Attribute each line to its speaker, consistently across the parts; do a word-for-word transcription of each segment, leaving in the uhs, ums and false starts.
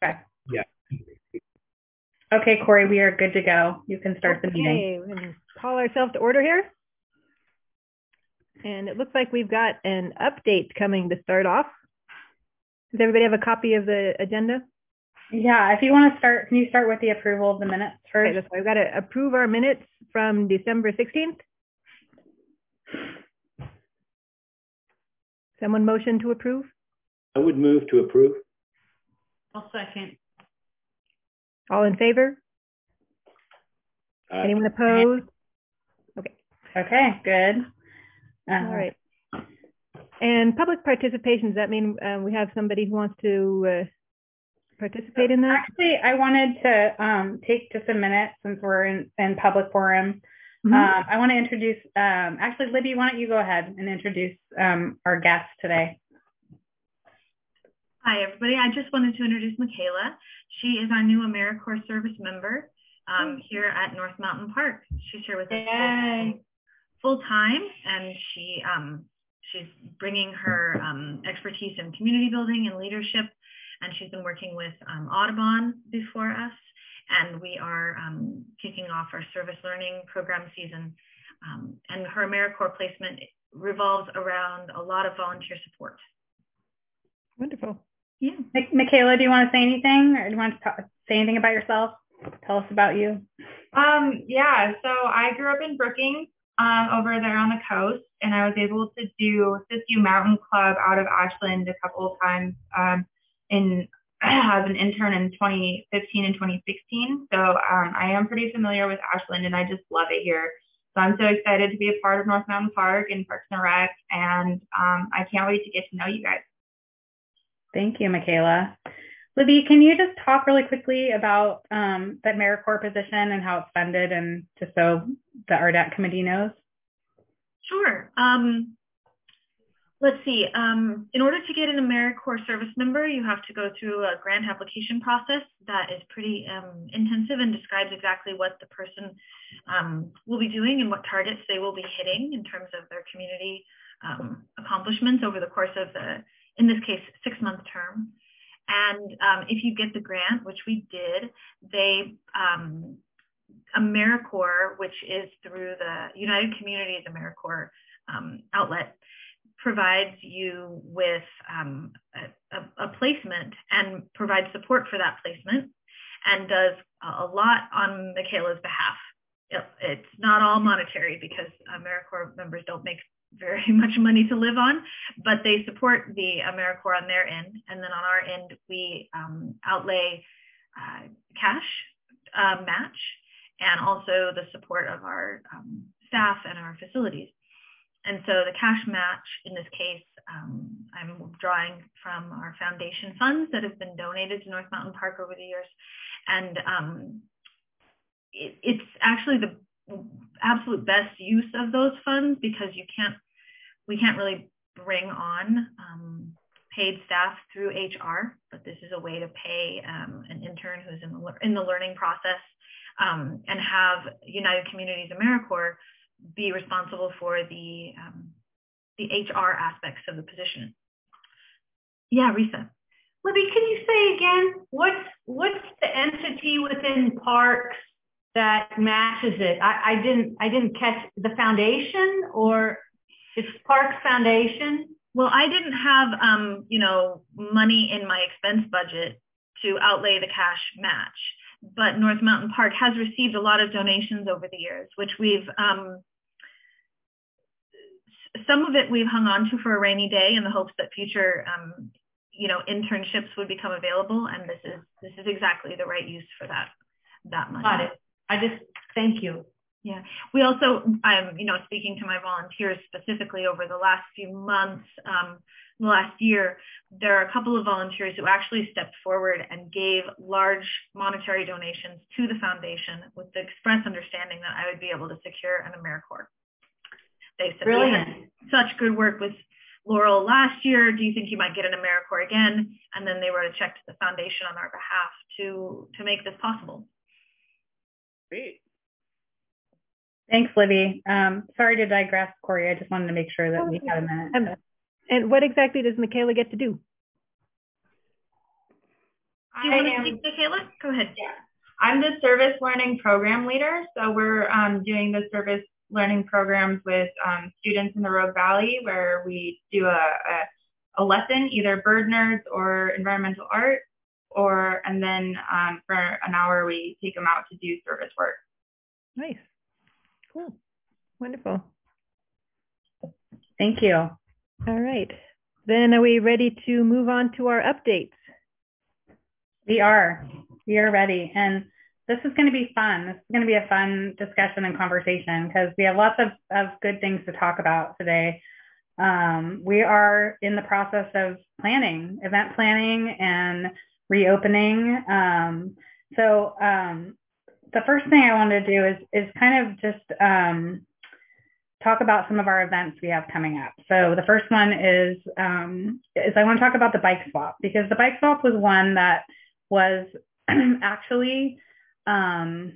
Speaker 1: Okay.
Speaker 2: Yeah.
Speaker 1: Okay, Corey, we are good to go. You can start the meeting.
Speaker 3: Okay, we're going to call ourselves to order here. And it looks like we've got an update coming to start off. Does everybody have a copy of the agenda?
Speaker 1: Yeah, if you want to start, can you start with the approval of the minutes first?
Speaker 3: Okay, so I've got to approve our minutes from December sixteenth. Someone motion to approve?
Speaker 2: I would move to approve.
Speaker 1: I'll second.
Speaker 3: All in favor?
Speaker 2: Aye.
Speaker 3: Anyone opposed? Okay.
Speaker 1: Okay, good. Uh,
Speaker 3: All right. And public participation, does that mean uh, we have somebody who wants to uh, participate in that?
Speaker 1: Actually, I wanted to um, take just a minute since we're in, in public forum.
Speaker 3: Mm-hmm.
Speaker 1: Um, I want to introduce, um, actually, Libby, why don't you go ahead and introduce um, our guest today?
Speaker 4: Hi, everybody. I just wanted to introduce Michaela. She is our new AmeriCorps service member um, here at North Mountain Park. She's here with us full time, and she um, she's bringing her um, expertise in community building and leadership, and she's been working with um, Audubon before us, and we are um, kicking off our service learning program season, um, and her AmeriCorps placement revolves around a lot of volunteer support.
Speaker 3: Wonderful.
Speaker 4: Yeah.
Speaker 1: Michaela, do you want to say anything, or do you want to talk, say anything about yourself? Tell us about you.
Speaker 5: Um, yeah, so I grew up in Brookings, um, over there on the coast, and I was able to do Siskiyou Mountain Club out of Ashland a couple of times um, in as an intern in twenty fifteen and twenty sixteen. So um, I am pretty familiar with Ashland, and I just love it here. So I'm so excited to be a part of North Mountain Park and Parks and Rec, and um, I can't wait to get to know you guys.
Speaker 1: Thank you, Michaela. Libby, can you just talk really quickly about um, that AmeriCorps position and how it's funded, and just so the R D A C committee knows?
Speaker 4: Sure. Um, let's see. Um, in order to get an AmeriCorps service member, you have to go through a grant application process that is pretty um, intensive and describes exactly what the person um, will be doing and what targets they will be hitting in terms of their community um, accomplishments over the course of the, in this case, six-month term. And um, if you get the grant, which we did, they, um, AmeriCorps, which is through the United Communities AmeriCorps um, outlet, provides you with um, a, a, a placement and provides support for that placement, and does a lot on Michaela's behalf. It, it's not all monetary, because AmeriCorps members don't make very much money to live on, but they support the AmeriCorps on their end, and then on our end we um, outlay uh, cash uh, match, and also the support of our um, staff and our facilities. And so the cash match in this case, um, I'm drawing from our foundation funds that have been donated to North Mountain Park over the years, and um, it, it's actually the absolute best use of those funds, because you can't we can't really bring on um, paid staff through H R, but this is a way to pay um, an intern who's in the, in the learning process, um, and have United Communities AmeriCorps be responsible for the um, the H R aspects of the position. Yeah, Risa.
Speaker 6: Libby, can you say again, what's what's the entity within Parks that matches it? I, I didn't I didn't catch the foundation, or it's Parks Foundation?
Speaker 4: Well, I didn't have um, you know, money in my expense budget to outlay the cash match, but North Mountain Park has received a lot of donations over the years, which we've um, some of it we've hung on to for a rainy day in the hopes that future um, you know, internships would become available, and this is this is exactly the right use for that that money.
Speaker 6: Got it. I just thank you.
Speaker 4: Yeah, we also, I'm, you know, speaking to my volunteers specifically over the last few months, um, the last year, there are a couple of volunteers who actually stepped forward and gave large monetary donations to the foundation with the express understanding that I would be able to secure an AmeriCorps. They said,
Speaker 6: brilliant.
Speaker 4: We had such good work with Laurel last year. Do you think you might get an AmeriCorps again? And then they wrote a check to the foundation on our behalf to, to make this possible.
Speaker 2: Great.
Speaker 1: Thanks, Libby. Um, sorry to digress, Corey. I just wanted to make sure that we had a minute.
Speaker 3: Um, and what exactly does Michaela get to do?
Speaker 4: Do you
Speaker 5: I
Speaker 4: want to
Speaker 5: am,
Speaker 4: speak to Kayla? Go ahead.
Speaker 5: yeah. I'm the service learning program leader. So we're um, doing the service learning programs with um, students in the Rogue Valley, where we do a, a, a lesson, either bird nerds or environmental art, or and then um, for an hour we take them out to do service work.
Speaker 3: Nice. Cool. Wonderful.
Speaker 1: Thank you.
Speaker 3: All right. Then are we ready to move on to our updates?
Speaker 1: We are. We are ready. And this is going to be fun. This is going to be a fun discussion and conversation because we have lots of, of good things to talk about today. Um, we are in the process of planning, event planning and reopening. Um, so um, the first thing I want to do is, is kind of just um, talk about some of our events we have coming up. So the first one is, um, is I want to talk about the bike swap, because the bike swap was one that was actually um,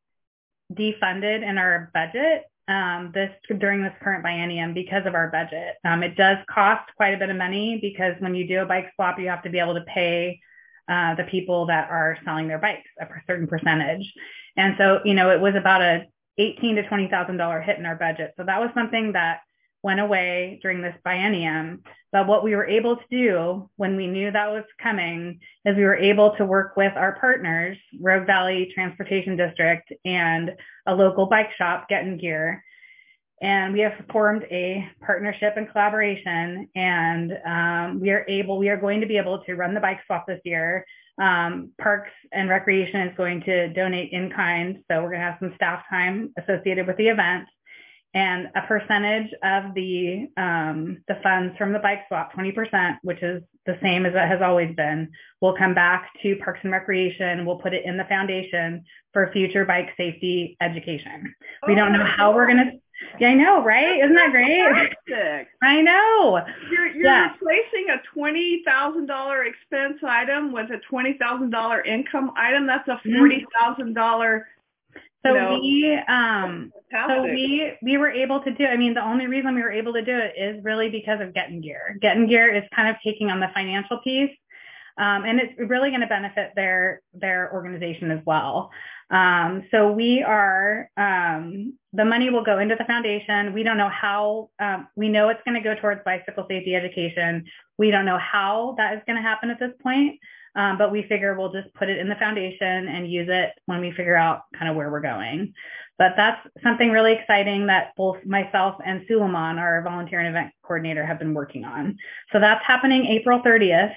Speaker 1: defunded in our budget um, this during this current biennium because of our budget. Um, it does cost quite a bit of money because when you do a bike swap, you have to be able to pay uh, the people that are selling their bikes a certain percentage. And so, you know, it was about a eighteen to twenty thousand dollars hit in our budget. So that was something that went away during this biennium. But what we were able to do when we knew that was coming is we were able to work with our partners, Rogue Valley Transportation District and a local bike shop, Getting Gear. And we have formed a partnership and collaboration, and um, we are able, we are going to be able to run the bike swap this year. Um, Parks and Recreation is going to donate in kind. So we're going to have some staff time associated with the event. And a percentage of the um, the funds from the bike swap, twenty percent, which is the same as it has always been, will come back to Parks and Recreation. We'll put it in the foundation for future bike safety education. Oh, we don't know how we're going to, yeah, I know, right? Isn't that great?
Speaker 7: Fantastic.
Speaker 1: I know.
Speaker 7: You're, you're
Speaker 1: yeah.
Speaker 7: replacing a twenty thousand dollars expense item with a twenty thousand dollars income item. That's a forty thousand dollars.
Speaker 1: So
Speaker 7: You know,
Speaker 1: we, um,
Speaker 7: fantastic.
Speaker 1: so we, we were able to do, I mean, the only reason we were able to do it is really because of Getting Gear. Getting Gear is kind of taking on the financial piece. Um, and it's really going to benefit their, their organization as well. Um, so we are, um, the money will go into the foundation. We don't know how, um, we know it's going to go towards bicycle safety education. We don't know how that is going to happen at this point. Um, but we figure we'll just put it in the foundation and use it when we figure out kind of where we're going. But that's something really exciting that both myself and Suleiman, our volunteer and event coordinator, have been working on. So that's happening April thirtieth.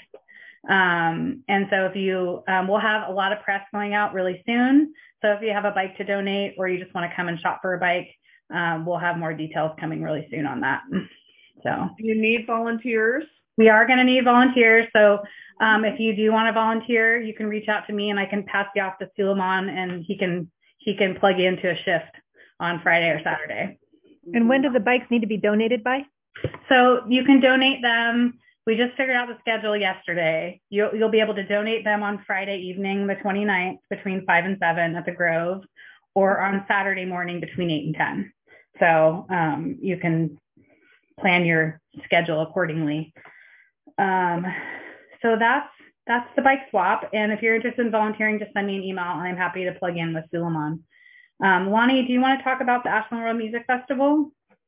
Speaker 1: Um, and so if you, um, we'll have a lot of press going out really soon. So if you have a bike to donate or you just want to come and shop for a bike, um, we'll have more details coming really soon on that. So
Speaker 7: you need volunteers.
Speaker 1: We are going to need volunteers. So um, if you do want to volunteer, you can reach out to me and I can pass you off to Suleiman and he can he can plug you into a shift on Friday or Saturday.
Speaker 3: And when do the bikes need to be donated by?
Speaker 1: So you can donate them. We just figured out the schedule yesterday. You'll, you'll be able to donate them on Friday evening, the twenty-ninth, between five and seven at the Grove, or on Saturday morning between eight and ten. So um, you can plan your schedule accordingly. Um, so that's, that's the bike swap. And if you're interested in volunteering, just send me an email and I'm happy to plug in with Suleiman. Um, Lonnie, do you want to talk about the Ashland Road Music Festival?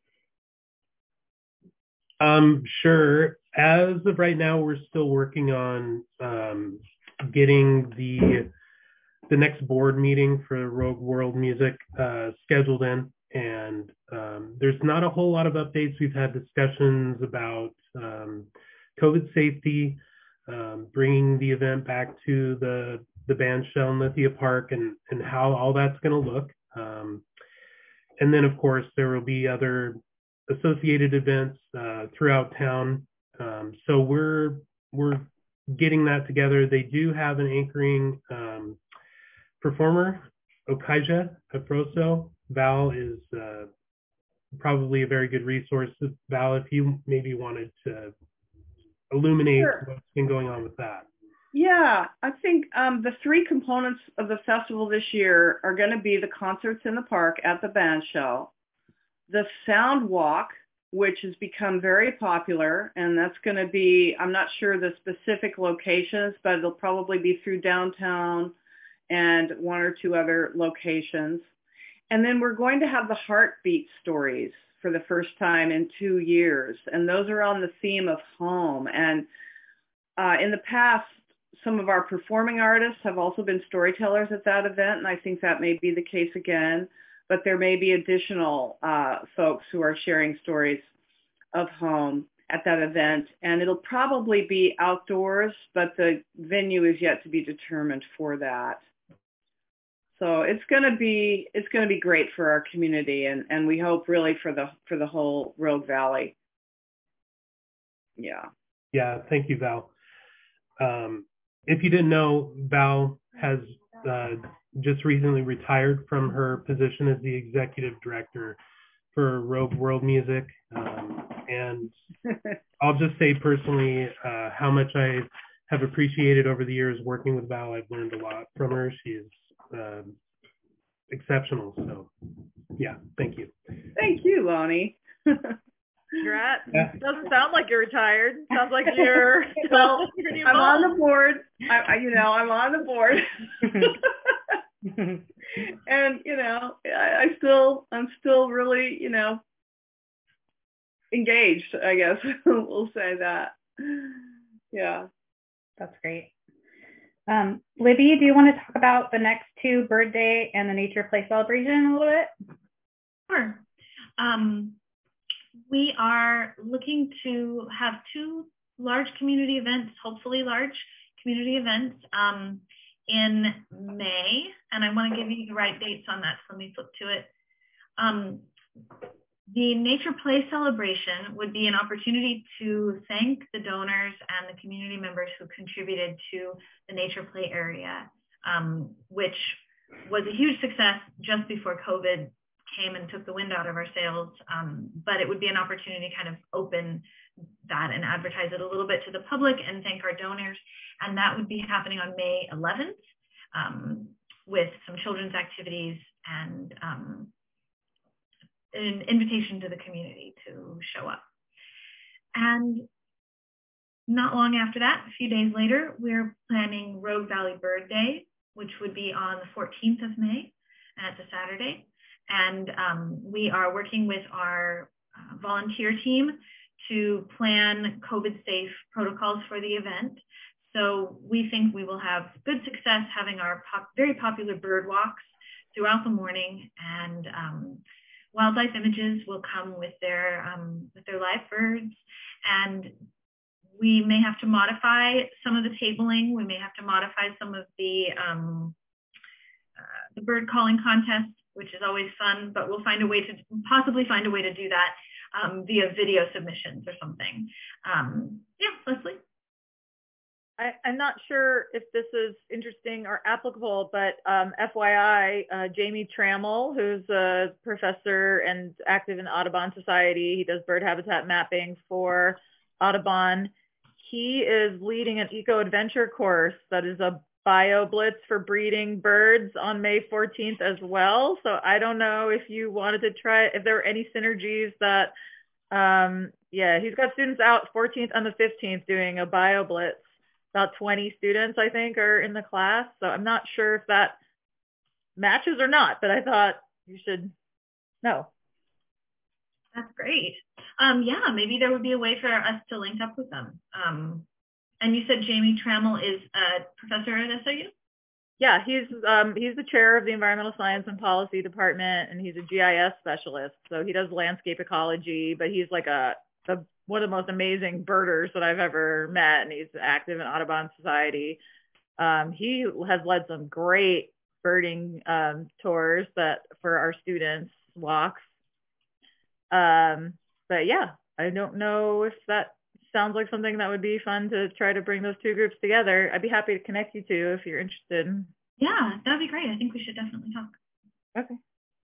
Speaker 8: Um, sure. As of right now, we're still working on um, getting the the next board meeting for Rogue World Music uh, scheduled in. And um, there's not a whole lot of updates. We've had discussions about um, COVID safety, um, bringing the event back to the the band shell in Lithia Park, and and how all that's going to look. Um, and then, of course, there will be other associated events uh, throughout town. Um, so we're we're getting that together. They do have an anchoring um, performer, Okaija Afroso. Val is uh, probably a very good resource. Val, if you maybe wanted to illuminate sure. what's been going on with that.
Speaker 7: Yeah, I think um, the three components of the festival this year are going to be the concerts in the park at the band shell, the sound walk, which has become very popular, and that's going to be, I'm not sure the specific locations, but it'll probably be through downtown and one or two other locations. And then we're going to have the Heartbeat Stories for the first time in two years, and those are on the theme of home. And uh, in the past, some of our performing artists have also been storytellers at that event, and I think that may be the case again. But there may be additional uh, folks who are sharing stories of home at that event. And it'll probably be outdoors, but the venue is yet to be determined for that. So it's going to be it's going to be great for our community, and, and we hope really for the for the whole Rogue Valley. Yeah.
Speaker 8: Yeah. Thank you, Val. Um, if you didn't know, Val has uh, just recently retired from her position as the executive director for Rogue World Music. Um, and I'll just say personally uh, how much I have appreciated over the years working with Val. I've learned a lot from her. She is uh, exceptional. So yeah, thank you.
Speaker 7: Thank you, Lonnie.
Speaker 9: Congrats.
Speaker 8: Yeah.
Speaker 9: Doesn't sound like you're retired. Sounds like you're
Speaker 7: well,
Speaker 9: pretty
Speaker 7: I'm
Speaker 9: involved.
Speaker 7: on the board. I, I, you know, I'm on the board. And, you know, I, I still, I'm still really, you know, engaged, I guess. We'll say that. Yeah.
Speaker 1: That's great. Um, Libby, do you want to talk about the next two, Bird Day and the Nature Play Celebration, a little bit?
Speaker 4: Sure. Um, we are looking to have two large community events, hopefully large community events, um, in May, and I want to give you the right dates on that, so let me flip to it. Um, the Nature Play Celebration would be an opportunity to thank the donors and the community members who contributed to the Nature Play area, um, which was a huge success just before COVID came and took the wind out of our sails, um, but it would be an opportunity to kind of open that and advertise it a little bit to the public and thank our donors. And that would be happening on May eleventh um, with some children's activities and um, an invitation to the community to show up. And not long after that, a few days later, we're planning Rogue Valley Bird Day, which would be on the fourteenth of May, and it's a Saturday. And um, we are working with our uh, volunteer team to plan COVID-safe protocols for the event. So we think we will have good success having our pop very popular bird walks throughout the morning, and um, wildlife images will come with their um, with their live birds. And we may have to modify some of the tabling. We may have to modify some of the um, uh, the bird calling contest, which is always fun, but we'll find a way to possibly find a way to do that um, via video submissions or something. Um, yeah, Leslie?
Speaker 9: I, I'm not sure if this is interesting or applicable, but um, F Y I, uh, Jamie Trammell, who's a professor and active in Audubon Society, he does bird habitat mapping for Audubon. He is leading an eco-adventure course that is a bio blitz for breeding birds on May fourteenth as well. So I don't know if you wanted to try, if there were any synergies that, um, yeah, he's got students out fourteenth and the fifteenth doing a bio blitz. About twenty students, I think, are in the class. So I'm not sure if that matches or not, but I thought you should know.
Speaker 4: That's great. Um, yeah, maybe there would be a way for us to link up with them. Um, and you said Jamie Trammell is a professor at S O U?
Speaker 9: Yeah, he's um, he's the chair of the Environmental Science and Policy Department, and he's a G I S specialist. So he does landscape ecology, but he's like a, a one of the most amazing birders that I've ever met, and he's active in Audubon Society. Um, he has led some great birding um, tours that for our students, walks. Um, but yeah, I don't know if that sounds like something that would be fun to try to bring those two groups together. I'd be happy to connect you two if you're interested.
Speaker 4: Yeah, that'd be great. I think we should definitely talk.
Speaker 9: Okay.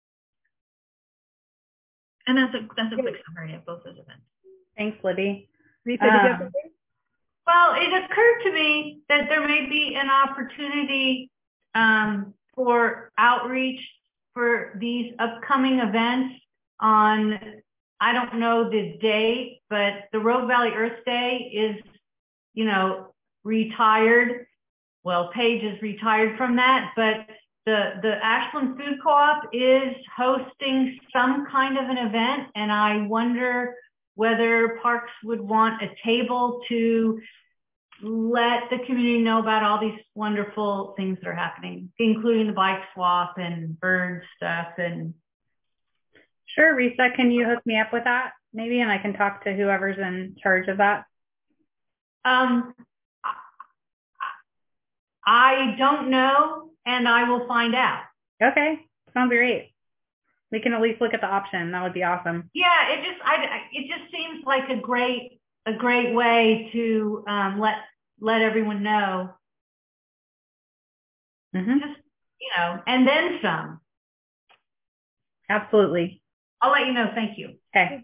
Speaker 4: And that's a that's a quick summary of both those events.
Speaker 1: Thanks, Libby.
Speaker 3: Rita, did you have
Speaker 1: Um,
Speaker 3: something?
Speaker 6: Well, it occurred to me that there may be an opportunity um, for outreach for these upcoming events on I don't know the date, but the Rogue Valley Earth Day is, you know, retired. Well, Paige is retired from that, but the, the Ashland Food Co-op is hosting some kind of an event, and I wonder whether Parks would want a table to let the community know about all these wonderful things that are happening, including the bike swap and bird stuff. And
Speaker 1: sure, Risa, can you hook me up with that maybe, and I can talk to whoever's in charge of that?
Speaker 6: Um, I don't know, and I will find out.
Speaker 1: Okay, sounds great. We can at least look at the option. That would be awesome.
Speaker 6: Yeah, it just I it just seems like a great a great way to um, let let everyone know.
Speaker 1: Mm-hmm.
Speaker 6: Just, you know, and then some.
Speaker 1: Absolutely.
Speaker 6: I'll let you know. Thank you.
Speaker 1: Okay.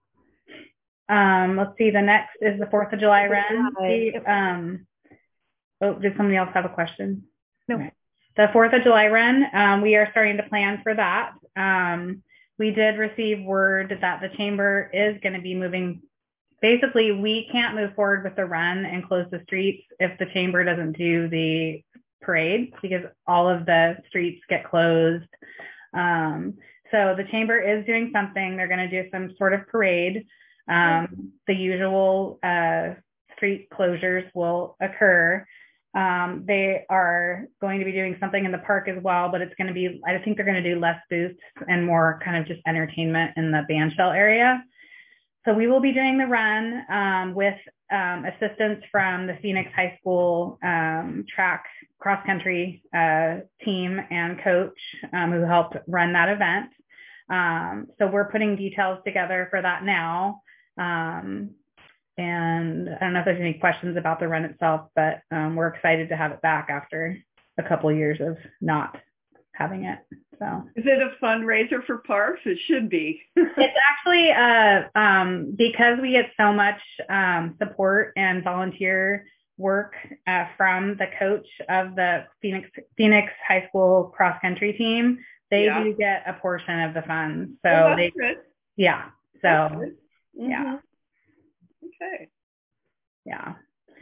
Speaker 1: Um, let's see. The next is the Fourth of July run. The, um, oh, did somebody else have a question?
Speaker 3: No.
Speaker 1: Okay. The Fourth of July run. Um, we are starting to plan for that. Um, we did receive word that the chamber is going to be moving. Basically, we can't move forward with the run and close the streets if the chamber doesn't do the parade, because all of the streets get closed. Um, so the chamber is doing something. They're going to do some sort of parade. Um, the usual uh, street closures will occur. Um, they are going to be doing something in the park as well, but it's going to be, I think they're going to do less booths and more kind of just entertainment in the bandshell area. So we will be doing the run um, with um, assistance from the Phoenix High School um, track cross country uh, team and coach um, who helped run that event. Um, so we're putting details together for that now. Um, and I don't know if there's any questions about the run itself, but um, we're excited to have it back after a couple of years of not having it. So
Speaker 7: is it a fundraiser for Parks? It should be.
Speaker 1: It's actually uh, um, because we get so much um, support and volunteer work uh, from the coach of the Phoenix Phoenix High School cross country team. They
Speaker 7: Yeah.
Speaker 1: do get a portion of the funds. So
Speaker 7: well, that's
Speaker 1: they,
Speaker 7: good.
Speaker 1: yeah. So
Speaker 7: That's good. Mm-hmm.
Speaker 1: yeah.
Speaker 7: Okay.
Speaker 1: Yeah.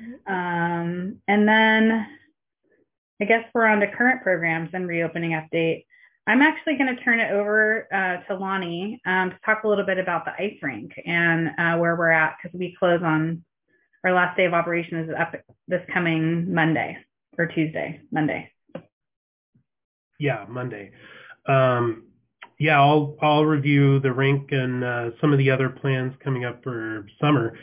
Speaker 1: Um, and then I guess we're on to current programs and reopening update. I'm actually going to turn it over uh, to Lonnie um, to talk a little bit about the ice rink and uh, where we're at, because we close on our last day of operation is up this coming Monday or Tuesday, Monday.
Speaker 8: Yeah, Monday. Um, yeah, I'll I'll review the rink and uh, some of the other plans coming up for summer.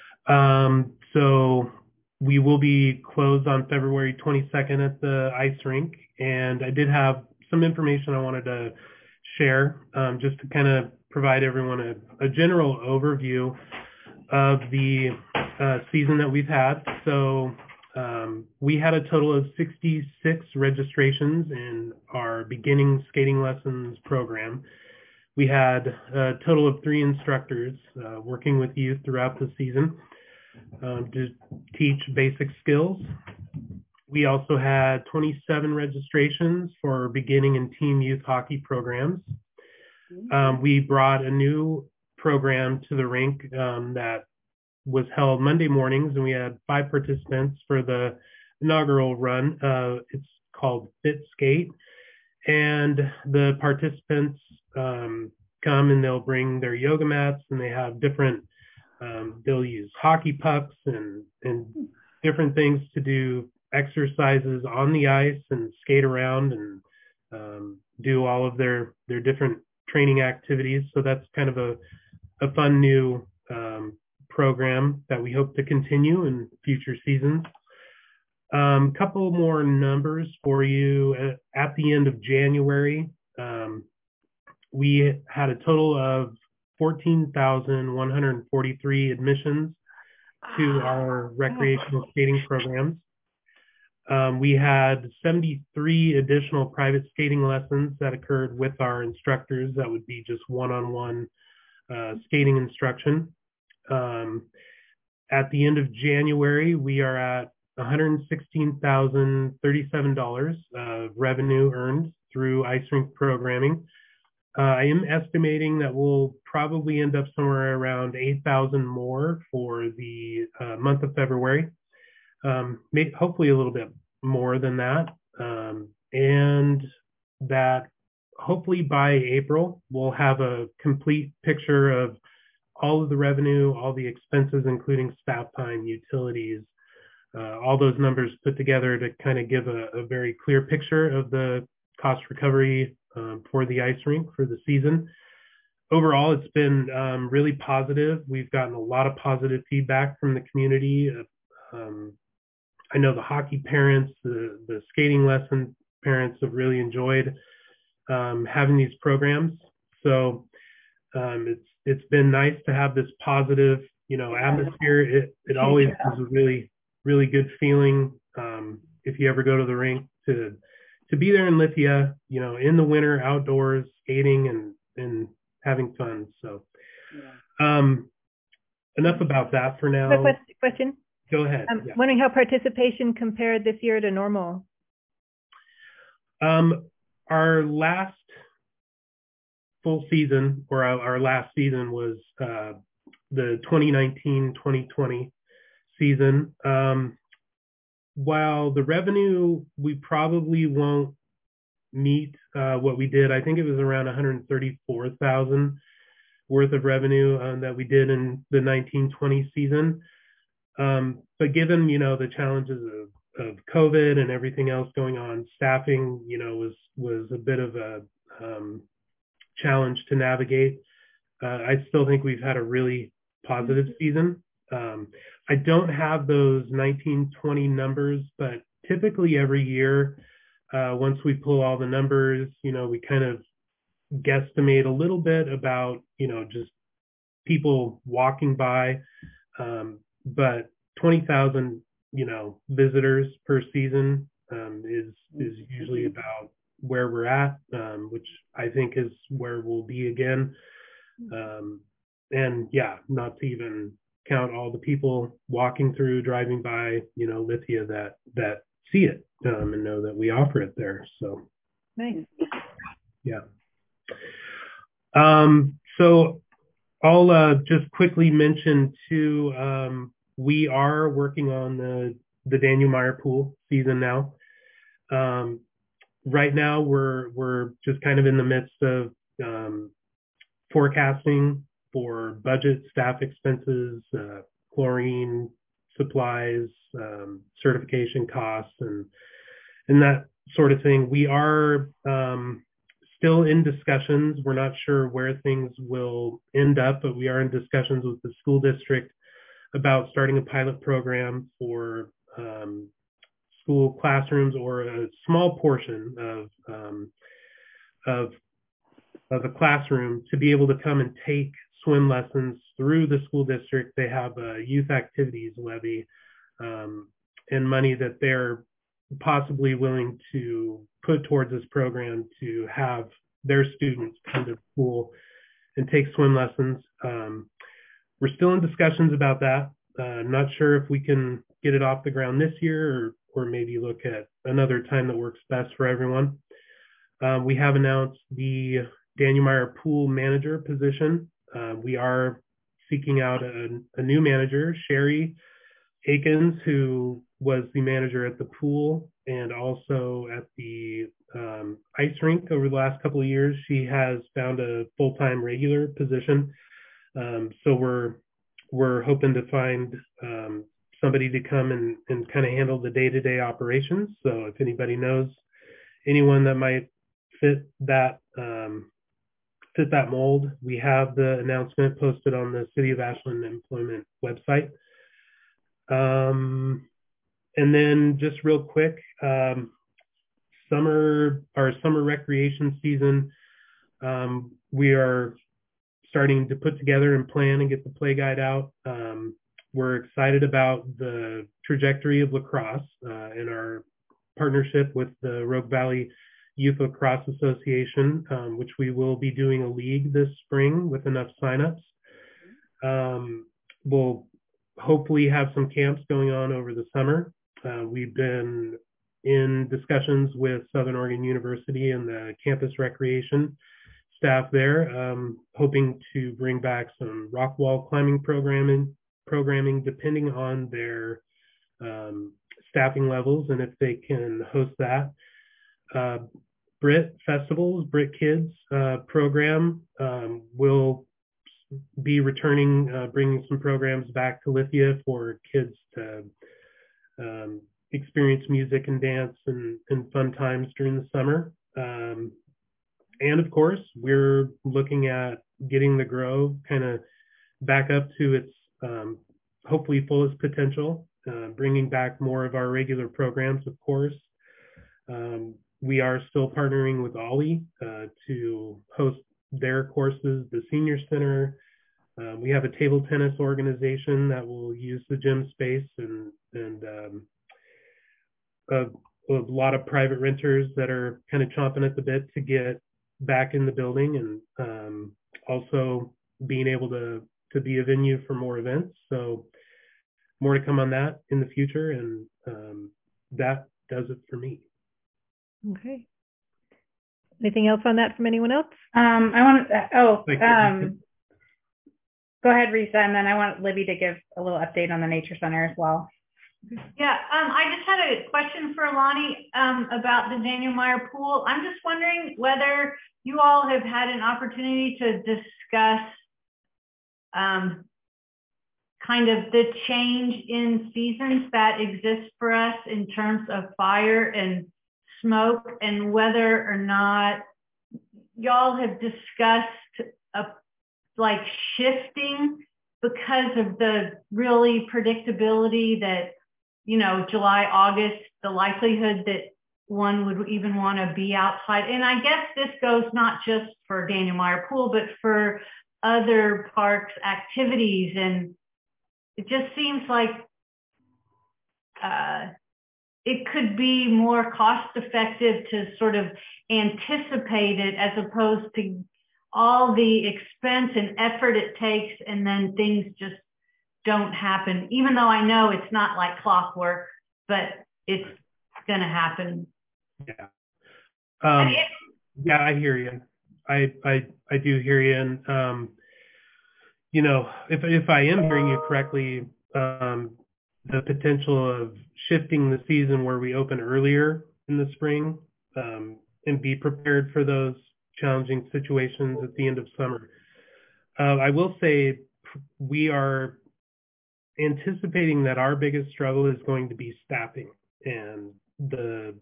Speaker 8: Um, so we will be closed on February twenty-second at the ice rink, and I did have some information I wanted to share um, just to kind of provide everyone a, a general overview of the uh, season that we've had. So um, we had a total of sixty-six registrations in our beginning skating lessons program. We had a total of three instructors uh, working with youth throughout the season um, to teach basic skills. We also had twenty-seven registrations for beginning and team youth hockey programs. Um, we brought a new program to the rink um, that was held Monday mornings, and we had five participants for the inaugural run. Uh, it's called Fit Skate, and the participants um, come and they'll bring their yoga mats, and they have different, um, they'll use hockey pucks and, and different things to do exercises on the ice and skate around and um, do all of their, their different training activities. So that's kind of a, a fun new um, program that we hope to continue in future seasons. A um, couple more numbers for you. At, at the end of January, um, we had a total of fourteen thousand one hundred forty-three admissions to our recreational skating programs. Um, we had seventy-three additional private skating lessons that occurred with our instructors. That would be just one-on-one uh, skating instruction. Um, at the end of January, we are at one hundred sixteen thousand thirty-seven dollars of revenue earned through ice rink programming. uh, I am estimating that we'll probably end up somewhere around eight thousand more for the uh, month of February. Um, maybe, hopefully a little bit more than that. Um, and that hopefully by April, we'll have a complete picture of all of the revenue, all the expenses, including staff time, utilities, uh, all those numbers put together to kind of give a, a very clear picture of the cost recovery um, for the ice rink for the season. Overall, it's been um, really positive. We've gotten a lot of positive feedback from the community. Um, I know the hockey parents, the, the skating lesson parents have really enjoyed um, having these programs. So um, it's it's been nice to have this positive, you know, atmosphere. It it always is a really really good feeling um, if you ever go to the rink to to be there in Lithia, you know, in the winter, outdoors, skating and and having fun. So um, enough about that for now.
Speaker 3: Quick question.
Speaker 8: Go ahead.
Speaker 3: I'm
Speaker 8: yeah.
Speaker 3: wondering how participation compared this year to normal.
Speaker 8: Um, our last full season, or our, our last season, was uh, the twenty nineteen twenty twenty season. Um, while the revenue, we probably won't meet uh, what we did. I think it was around one hundred thirty-four thousand worth of revenue um, that we did in the nineteen twenty season. Um, but given, you know, the challenges of, of COVID and everything else going on, staffing, you know, was was a bit of a um, challenge to navigate. Uh, I still think we've had a really positive season. Um, I don't have those nineteen twenty numbers, but typically every year, uh, once we pull all the numbers, you know, we kind of guesstimate a little bit about, you know, just people walking by. Um, but twenty thousand, you know, visitors per season um, is is usually about where we're at, um, which I think is where we'll be again. Um, and yeah, not to even count all the people walking through, driving by, you know, Lithia that that see it um, and know that we offer it there. So
Speaker 3: nice.
Speaker 8: Yeah. Um, so I'll uh, just quickly mention too, um, we are working on the, the Daniel Meyer Pool season now. Um, right now we're, we're just kind of in the midst of um, forecasting for budget, staff expenses, uh, chlorine supplies, um, certification costs, and, and that sort of thing. We are um, still in discussions. We're not sure where things will end up, but we are in discussions with the school district about starting a pilot program for um, school classrooms, or a small portion of, um, of, of a classroom to be able to come and take swim lessons through the school district. They have a youth activities levy um, and money that they're possibly willing to put towards this program to have their students come to the pool and take swim lessons. Um, we're still in discussions about that. Uh, not sure if we can get it off the ground this year, or, or maybe look at another time that works best for everyone. Um, we have announced the Daniel Meyer Pool manager position. Uh, we are seeking out a, a new manager, Sherry Akins, who was the manager at the pool and also at the um, ice rink over the last couple of years. She has found a full-time regular position. Um, so we're we're hoping to find um, somebody to come and, and kind of handle the day-to-day operations. So if anybody knows anyone that might fit that um, fit that mold, we have the announcement posted on the City of Ashland Employment website. Um, and then just real quick, um, summer, our summer recreation season, um, we are starting to put together and plan and get the play guide out. Um, we're excited about the trajectory of lacrosse uh, and our partnership with the Rogue Valley Youth Lacrosse Association, um, which we will be doing a league this spring with enough signups. Um, we'll hopefully have some camps going on over the summer. Uh, we've been in discussions with Southern Oregon University and the campus recreation staff there, um, hoping to bring back some rock wall climbing programming, programming depending on their um, staffing levels and if they can host that. Uh, Brit Festivals, Brit Kids uh, program um, will be returning, uh, bringing some programs back to Lithia for kids to um, experience music and dance and, and fun times during the summer. Um, and of course, we're looking at getting the Grove kind of back up to its um, hopefully fullest potential, uh, bringing back more of our regular programs, of course. Um, we are still partnering with Ollie uh, to host their courses, the Senior Center. Um, we have a table tennis organization that will use the gym space, and, and um, a, a lot of private renters that are kind of chomping at the bit to get back in the building, and um, also being able to, to be a venue for more events. So more to come on that in the future, and um, that does it for me.
Speaker 3: Okay. Anything else on that from anyone else?
Speaker 1: Um, I want to, oh, um, go ahead, Risa, and then I want Libby to give a little update on the Nature Center as well.
Speaker 6: Yeah, um, I just had a question for Lonnie um, about the Daniel Meyer pool. I'm just wondering whether you all have had an opportunity to discuss um, kind of the change in seasons that exists for us in terms of fire and smoke, and whether or not y'all have discussed a, like shifting because of the really predictability that, you know, July, August, the likelihood that one would even want to be outside. And I guess this goes not just for Daniel Meyer Pool, but for other parks activities. And it just seems like uh, it could be more cost effective to sort of anticipate it as opposed to all the expense and effort it takes, and then things just don't happen, even though I know it's not like clockwork, but it's going to happen.
Speaker 8: Yeah. Um, it, yeah, I hear you. I, I, I do hear you. And, um, you know, if, if I am hearing you correctly, um, the potential of shifting the season where we open earlier in the spring, um, and be prepared for those challenging situations at the end of summer. Uh, I will say we are anticipating that our biggest struggle is going to be staffing, and the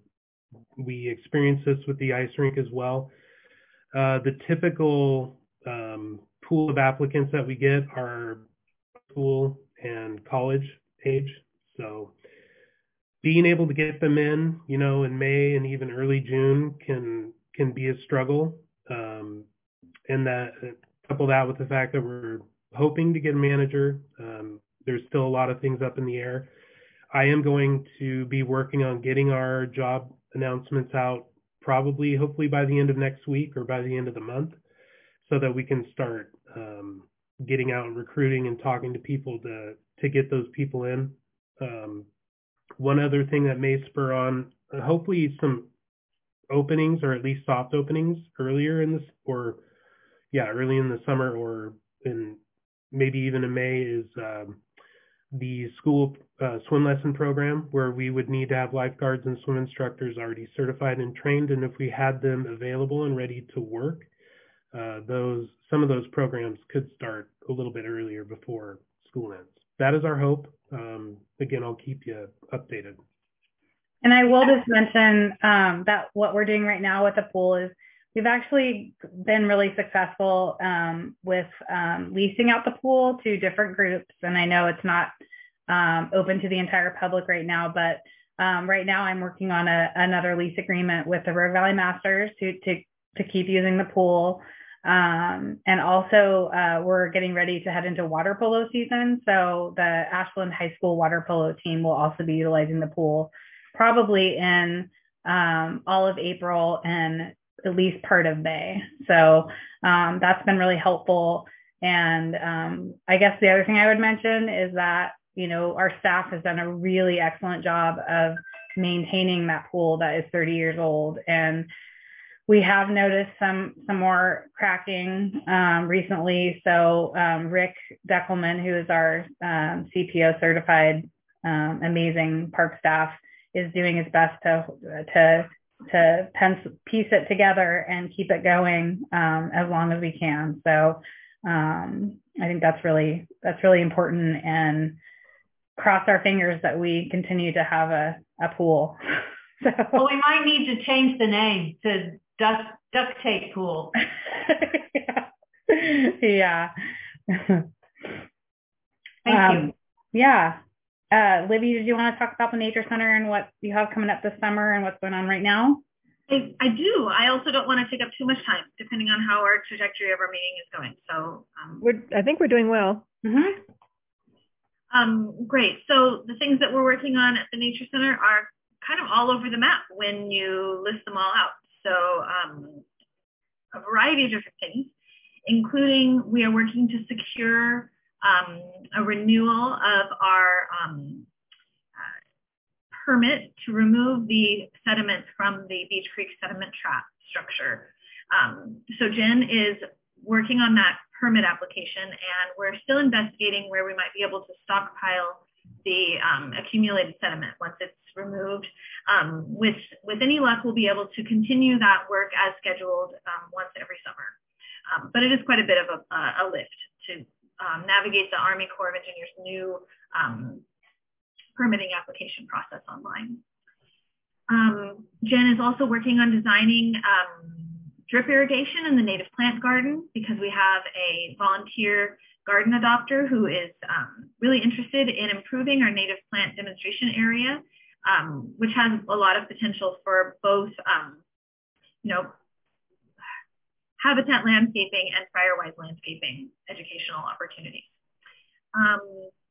Speaker 8: we experience this with the ice rink as well. Uh, the typical um, pool of applicants that we get are school and college age, so being able to get them in, you know, in May and even early June can can be a struggle. Um, and that couple that with the fact that we're hoping to get a manager. Um, there's still a lot of things up in the air. I am going to be working on getting our job announcements out probably, hopefully by the end of next week or by the end of the month, so that we can start um, getting out and recruiting and talking to people to to get those people in. Um, one other thing that may spur on, uh, hopefully some openings, or at least soft openings earlier in this, or yeah, early in the summer, or in maybe even in May, is um, the school uh, swim lesson program, where we would need to have lifeguards and swim instructors already certified and trained. And if we had them available and ready to work, uh, those some of those programs could start a little bit earlier before school ends. That is our hope. Um, again, I'll keep you updated.
Speaker 1: And I will just mention um, that what we're doing right now with the pool is we've actually been really successful um, with um, leasing out the pool to different groups. And I know it's not um, open to the entire public right now, but um, right now I'm working on a, another lease agreement with the River Valley Masters to, to, to keep using the pool. Um, and also uh, we're getting ready to head into water polo season. So the Ashland High School water polo team will also be utilizing the pool probably in um, all of April and at least part of May. So um, that's been really helpful. And um, I guess the other thing I would mention is that, you know, our staff has done a really excellent job of maintaining that pool that is thirty years old. And we have noticed some some more cracking um, recently. So um, Rick Deckelman, who is our um, C P O certified um, amazing park staff, is doing his best to to to pencil, piece it together and keep it going um, as long as we can. So um, I think that's really that's really important, and cross our fingers that we continue to have a, a pool. So.
Speaker 6: Well, we might need to change the name to duck duct tape pool.
Speaker 1: Yeah.
Speaker 6: Thank
Speaker 1: um,
Speaker 6: you.
Speaker 1: Yeah. Uh, Libby, did you want to talk about the Nature Center and what you have coming up this summer and what's going on right now?
Speaker 4: I, I do. I also don't want to take up too much time, depending on how our trajectory of our meeting is going. So um,
Speaker 3: We're, I think we're doing well.
Speaker 1: Mm-hmm.
Speaker 4: Um, great. So the things that we're working on at the Nature Center are kind of all over the map when you list them all out. So um, a variety of different things, including we are working to secure um, a renewal of our um, uh, permit to remove the sediment from the Beach Creek sediment trap structure. Um, so Jen is working on that permit application, and we're still investigating where we might be able to stockpile the um, accumulated sediment once it's removed. Um, with, with any luck, we'll be able to continue that work as scheduled um, once every summer. Um, but it is quite a bit of a, a lift to um, navigate the Army Corps of Engineers' new um, permitting application process online. Um, Jen is also working on designing um, drip irrigation in the native plant garden, because we have a volunteer garden adopter who is um, really interested in improving our native plant demonstration area, um, which has a lot of potential for both, um, you know, habitat landscaping and fire-wise landscaping educational opportunities. Um,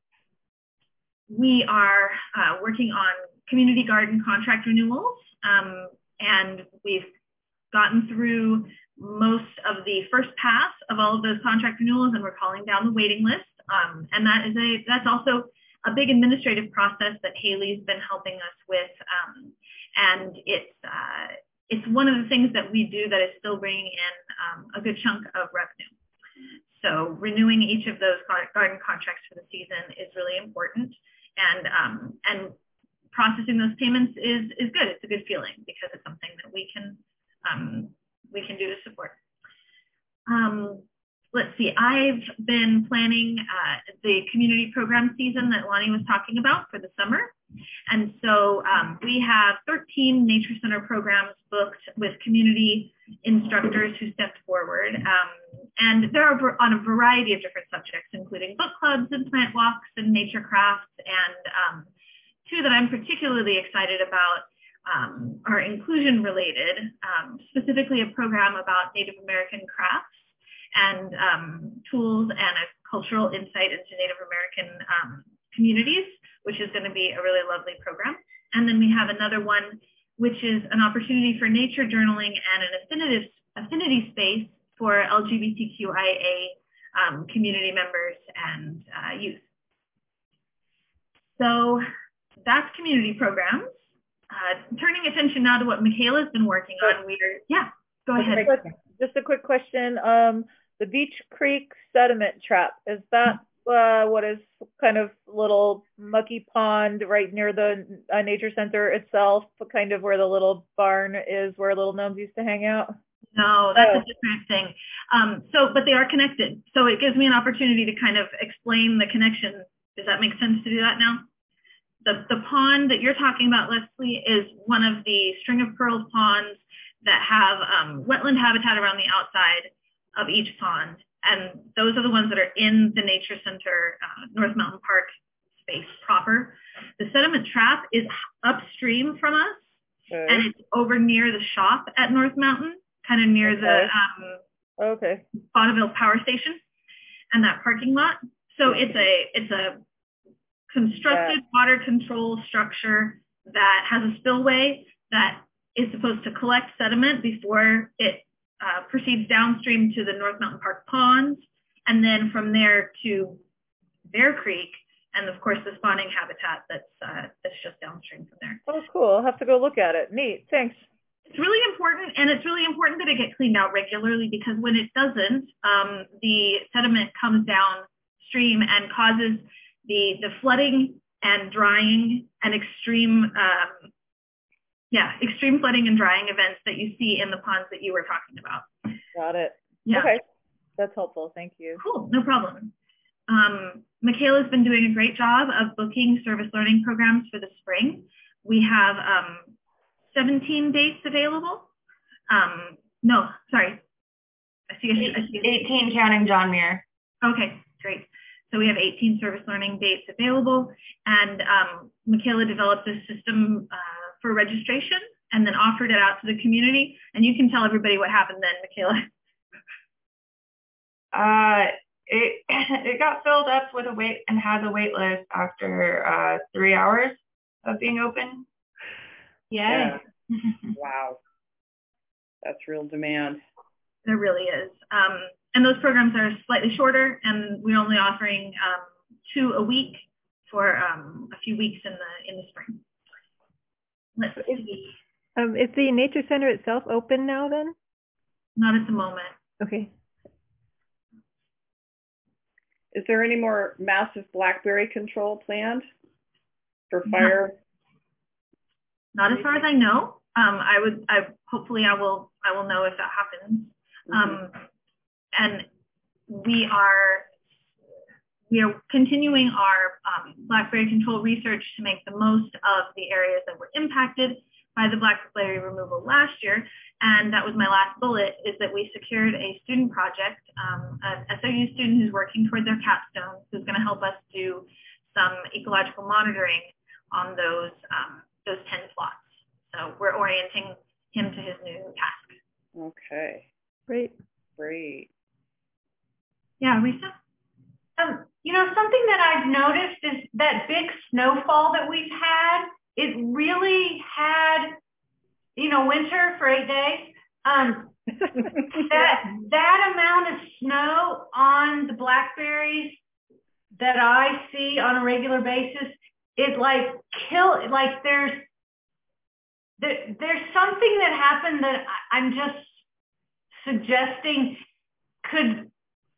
Speaker 4: we are uh, working on community garden contract renewals, um, and we've gotten through most of the first pass of all of those contract renewals, and we're calling down the waiting list. Um, and that is a that's also a big administrative process that Haley's been helping us with, um, and it's uh, it's one of the things that we do that is still bringing in um, a good chunk of revenue. So renewing each of those garden contracts for the season is really important, and um, and processing those payments is is good. It's a good feeling because it's something that we can um, we can do to support. Um, let's see. I've been planning uh, the community program season that Lonnie was talking about for the summer. And so um, we have thirteen Nature Center programs booked with community instructors who stepped forward. Um, and they're on a variety of different subjects, including book clubs and plant walks and nature crafts. And um, two that I'm particularly excited about um, are inclusion related, um, specifically a program about Native American crafts and um, tools and a cultural insight into Native American um, communities, which is going to be a really lovely program. And then we have another one, which is an opportunity for nature journaling and an affinity, affinity space for L G B T Q I A um, community members and uh, youth. So that's community programs. Uh, turning attention now to what Michaela's been working on. We're, yeah, go ahead.
Speaker 9: Just a quick question. Um, the Beach Creek sediment trap, is that uh, what is kind of little mucky pond right near the uh, nature center itself, kind of where the little barn is where little gnomes used to hang out?
Speaker 4: No, that's oh. a different thing. Um, so, but they are connected. So it gives me an opportunity to kind of explain the connection. Does that make sense to do that now? The, the pond that you're talking about, Leslie, is one of the string of pearls ponds that have um, wetland habitat around the outside of each pond. And those are the ones that are in the Nature Center, uh, North Mountain Park space proper. The sediment trap is upstream from us, okay. And it's over near the shop at North Mountain, kind of near okay. the um,
Speaker 9: okay.
Speaker 4: Bonneville Power Station and that parking lot. So it's a it's a constructed yeah. water control structure that has a spillway that is supposed to collect sediment before it uh, proceeds downstream to the North Mountain Park ponds, and then from there to Bear Creek, and of course the spawning habitat that's uh, that's just downstream from there.
Speaker 9: Oh, cool! I'll have to go look at it. Neat. Thanks.
Speaker 4: It's really important, and it's really important that it get cleaned out regularly, because when it doesn't, um, the sediment comes downstream and causes the the flooding and drying and extreme, um, yeah, extreme flooding and drying events that you see in the ponds that you were talking about.
Speaker 9: Got it.
Speaker 4: Yeah.
Speaker 9: Okay, that's helpful. Thank you.
Speaker 4: Cool, no problem. Um, Michaela's been doing a great job of booking service learning programs for the spring. We have um, seventeen dates available. Um, no, sorry. I see, I see.
Speaker 5: eighteen counting John Muir.
Speaker 4: Okay, great. So we have eighteen service learning dates available, and um, Michaela developed this system uh, for registration and then offered it out to the community. And you can tell everybody what happened then, Michaela.
Speaker 5: Uh, it it got filled up with a wait and has a wait list after uh, three hours of being open.
Speaker 6: Yay.
Speaker 7: Yeah. Wow. That's real demand.
Speaker 4: There really is. Um, and those programs are slightly shorter, and we're only offering um, two a week for um, a few weeks in the in the spring. Let's see.
Speaker 3: Um, is the Nature Center itself open now then?
Speaker 4: Not at the moment.
Speaker 3: Okay.
Speaker 7: Is there any more massive blackberry control planned for fire?
Speaker 4: Not as far as I know. Um, I would, I hopefully I will, I will know if that happens.
Speaker 7: Mm-hmm.
Speaker 4: Um, and we are, we are continuing our um, blackberry control research to make the most of the areas that were impacted by the blackberry removal last year. And that was my last bullet, is that we secured a student project, um, an S O U student who's working toward their capstone, who's going to help us do some ecological monitoring on those um, those ten plots. So we're orienting him to his new task.
Speaker 7: Okay.
Speaker 3: Great.
Speaker 7: Great.
Speaker 4: Yeah, Risa?
Speaker 6: Um, you know, something that I've noticed is that big snowfall that we've had, it really had, you know, winter for eight days. Um, that, that amount of snow on the blackberries that I see on a regular basis, it like kill, like there's, there, there's something that happened that I, I'm just suggesting could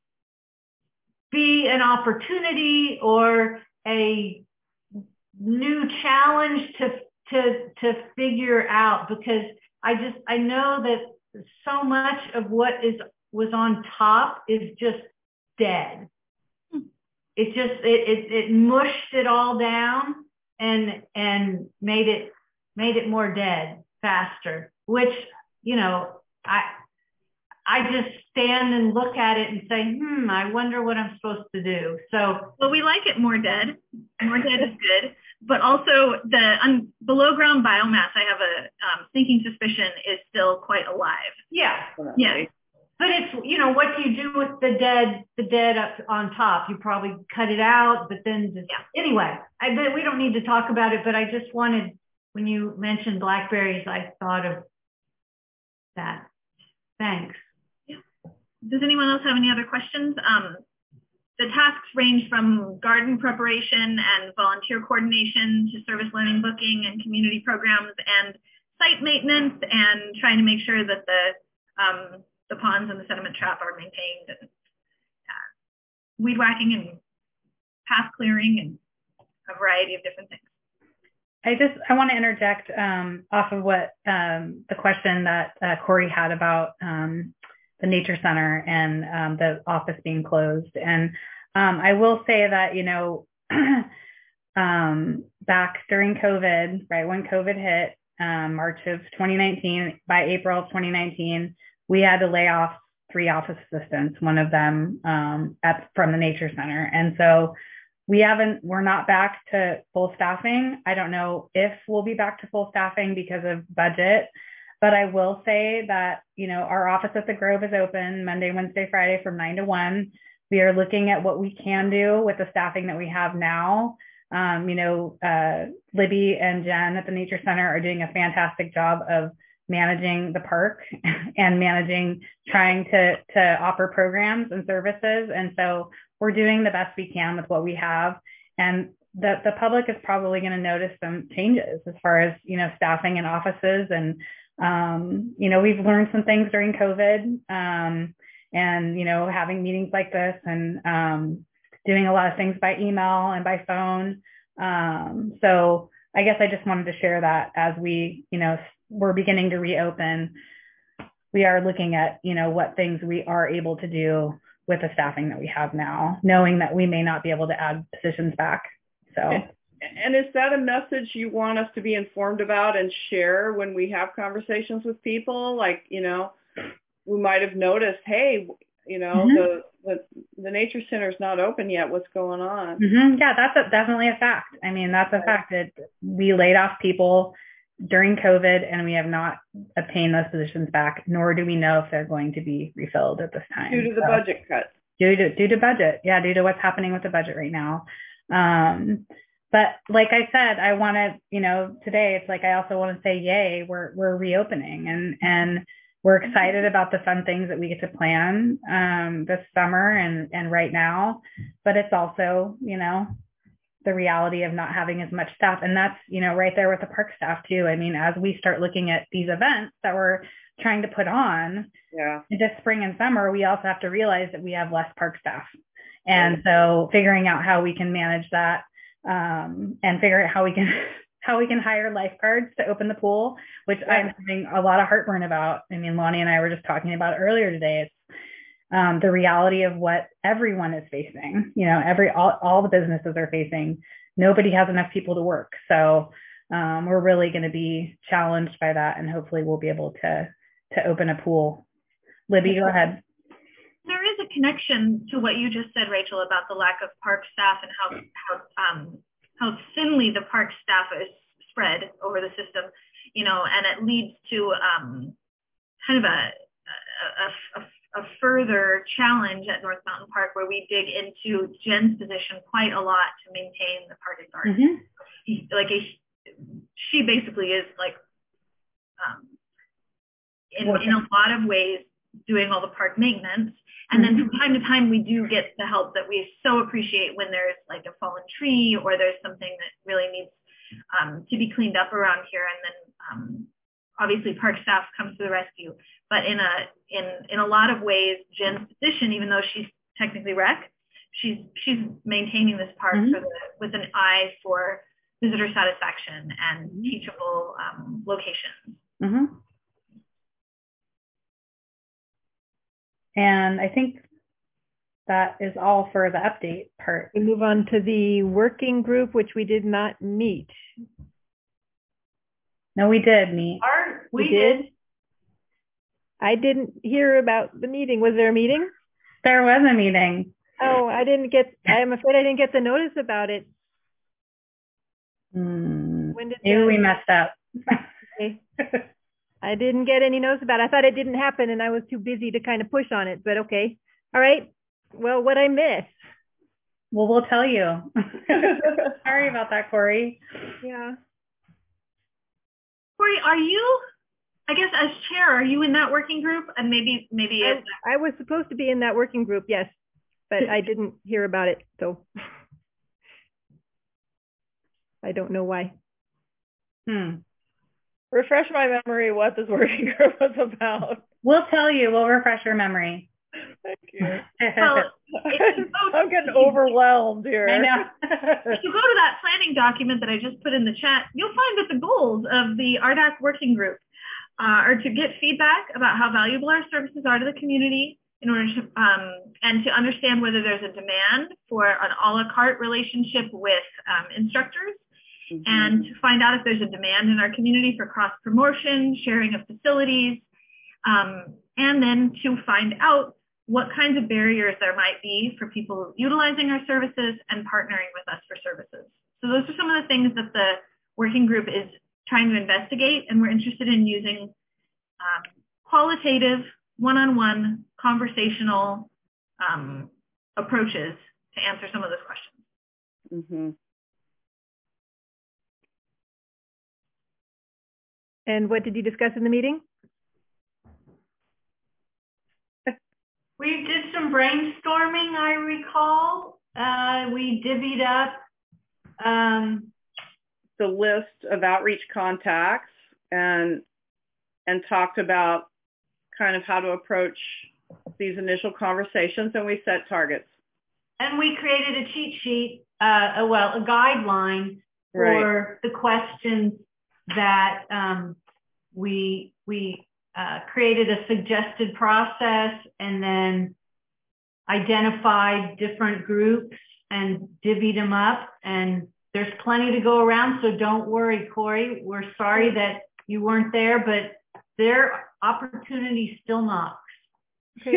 Speaker 6: be an opportunity or a new challenge to to to figure out, because I just I know that so much of what is was on top is just dead. It just it it, it mushed it all down and and made it made it more dead faster, which, you know, I I just stand and look at it and say, hmm, I wonder what I'm supposed to do. So,
Speaker 4: well, we like it more dead. More dead is good. But also the un, below ground biomass, I have a um, sneaking suspicion, is still quite alive.
Speaker 6: Yeah.
Speaker 4: Yeah.
Speaker 6: But it's, you know, what do you do with the dead, the dead up on top? You probably cut it out, but then just, yeah. Anyway, I, we don't need to talk about it, but I just wanted, when you mentioned blackberries, I thought of that. Thanks.
Speaker 4: Does anyone else have any other questions? Um, the tasks range from garden preparation and volunteer coordination to service learning booking and community programs and site maintenance and trying to make sure that the um, the ponds and the sediment trap are maintained, and uh, weed whacking and path clearing and a variety of different things.
Speaker 1: I just, I want to interject um, off of what um, the question that uh, Corey had about um, the Nature Center and um, the office being closed. And um, I will say that, you know, um, back during COVID, right, when COVID hit, um, March of twenty nineteen, by April of twenty nineteen, we had to lay off three office assistants, one of them um, at, from the Nature Center. And so we haven't, we're not back to full staffing. I don't know if we'll be back to full staffing because of budget. But I will say that, you know, our office at the Grove is open Monday, Wednesday, Friday from nine to one. We are looking at what we can do with the staffing that we have now. Um, you know, uh, Libby and Jen at the Nature Center are doing a fantastic job of managing the park and managing, trying to, to offer programs and services. And so we're doing the best we can with what we have. And the, the public is probably going to notice some changes as far as, you know, staffing in offices and Um, you know, we've learned some things during COVID, um, and, you know, having meetings like this and um, doing a lot of things by email and by phone. Um, so I guess I just wanted to share that as we, you know, we're beginning to reopen, we are looking at, you know, what things we are able to do with the staffing that we have now, knowing that we may not be able to add positions back. So.
Speaker 7: And is that a message you want us to be informed about and share when we have conversations with people? Like, you know, we might have noticed, hey, you know, mm-hmm. the, the the nature center is not open yet. What's going on?
Speaker 1: Mm-hmm. Yeah, that's a, definitely a fact. I mean, that's a right. fact that we laid off people during COVID and we have not obtained those positions back, nor do we know if they're going to be refilled at this time.
Speaker 7: Due to the
Speaker 1: so,
Speaker 7: budget cuts.
Speaker 1: Due to, due to budget. Yeah, due to what's happening with the budget right now. Um, But like I said, I want to, you know, today it's like I also want to say, yay, we're we're reopening and and we're excited about the fun things that we get to plan um, this summer and and right now. But it's also, you know, the reality of not having as much staff, and that's, you know, right there with the park staff too. I mean, as we start looking at these events that we're trying to put on,
Speaker 7: yeah,
Speaker 1: this spring and summer, we also have to realize that we have less park staff, and so figuring out how we can manage that. Um, and figure out how we can how we can hire lifeguards to open the pool, which yeah. I'm having a lot of heartburn about. I mean, Lonnie and I were just talking about it earlier today. It's um, the reality of what everyone is facing. You know, every all, all the businesses are facing. Nobody has enough people to work, so um, we're really going to be challenged by that, and hopefully we'll be able to to open a pool. Libby, go ahead.
Speaker 4: There is a connection to what you just said, Rachel, about the lack of park staff and how how um, how thinly the park staff is spread over the system, you know, and it leads to um, kind of a a, a a further challenge at North Mountain Park, where we dig into Jen's position quite a lot to maintain the park and garden. Mm-hmm. Like a, she basically is like um, in in a lot of ways doing all the park maintenance. And then from time to time, we do get the help that we so appreciate when there's like a fallen tree or there's something that really needs um, to be cleaned up around here. And then um, obviously park staff comes to the rescue. But in a in in a lot of ways, Jen's position, even though she's technically rec, she's she's maintaining this park mm-hmm. for the, with an eye for visitor satisfaction and mm-hmm. teachable um, locations.
Speaker 1: Mm-hmm. And I think that is all for the update part.
Speaker 3: We move on to the working group, which we did not meet.
Speaker 1: No, we did meet.
Speaker 6: Our, we,
Speaker 3: we
Speaker 6: did.
Speaker 3: did. I didn't hear about the meeting. Was there a meeting?
Speaker 1: There was a meeting.
Speaker 3: Oh, I didn't get, I'm afraid I didn't get the notice about it.
Speaker 1: Hmm.
Speaker 3: When did
Speaker 1: Maybe
Speaker 3: that...
Speaker 1: we messed up.
Speaker 3: Okay. I didn't get any notes about it. I thought it didn't happen and I was too busy to kind of push on it, but okay. All right. Well, what I miss?
Speaker 1: Well, we'll tell you. Sorry about that, Corey.
Speaker 3: Yeah.
Speaker 4: Corey, are you, I guess as chair, are you in that working group? And maybe, maybe
Speaker 3: I,
Speaker 4: it's...
Speaker 3: I was supposed to be in that working group, yes, but I didn't hear about it, so I don't know why.
Speaker 1: Hmm.
Speaker 9: Refresh my memory what this working group was about.
Speaker 1: We'll tell you. We'll refresh your memory.
Speaker 9: Thank you.
Speaker 4: Well, if you go,
Speaker 9: I'm getting overwhelmed here.
Speaker 1: I know.
Speaker 4: If you go to that planning document that I just put in the chat, you'll find that the goals of the R D A C working group uh, are to get feedback about how valuable our services are to the community in order to, um, and to understand whether there's a demand for an a la carte relationship with um, instructors. Mm-hmm. And to find out if there's a demand in our community for cross-promotion, sharing of facilities, um, and then to find out what kinds of barriers there might be for people utilizing our services and partnering with us for services. So those are some of the things that the working group is trying to investigate, and we're interested in using um, qualitative, one-on-one, conversational um, approaches to answer some of those questions.
Speaker 7: Mm-hmm.
Speaker 3: And what did you discuss in the meeting?
Speaker 6: We did some brainstorming, I recall. Uh, we divvied up um,
Speaker 7: the list of outreach contacts, and and talked about kind of how to approach these initial conversations, and we set targets.
Speaker 6: And we created a cheat sheet, uh, well, a guideline for right. the questions that um, we we uh, created a suggested process and then identified different groups and divvied them up. And there's plenty to go around, so don't worry, Corey. We're sorry that you weren't there, but their opportunity still knocks.
Speaker 3: Okay.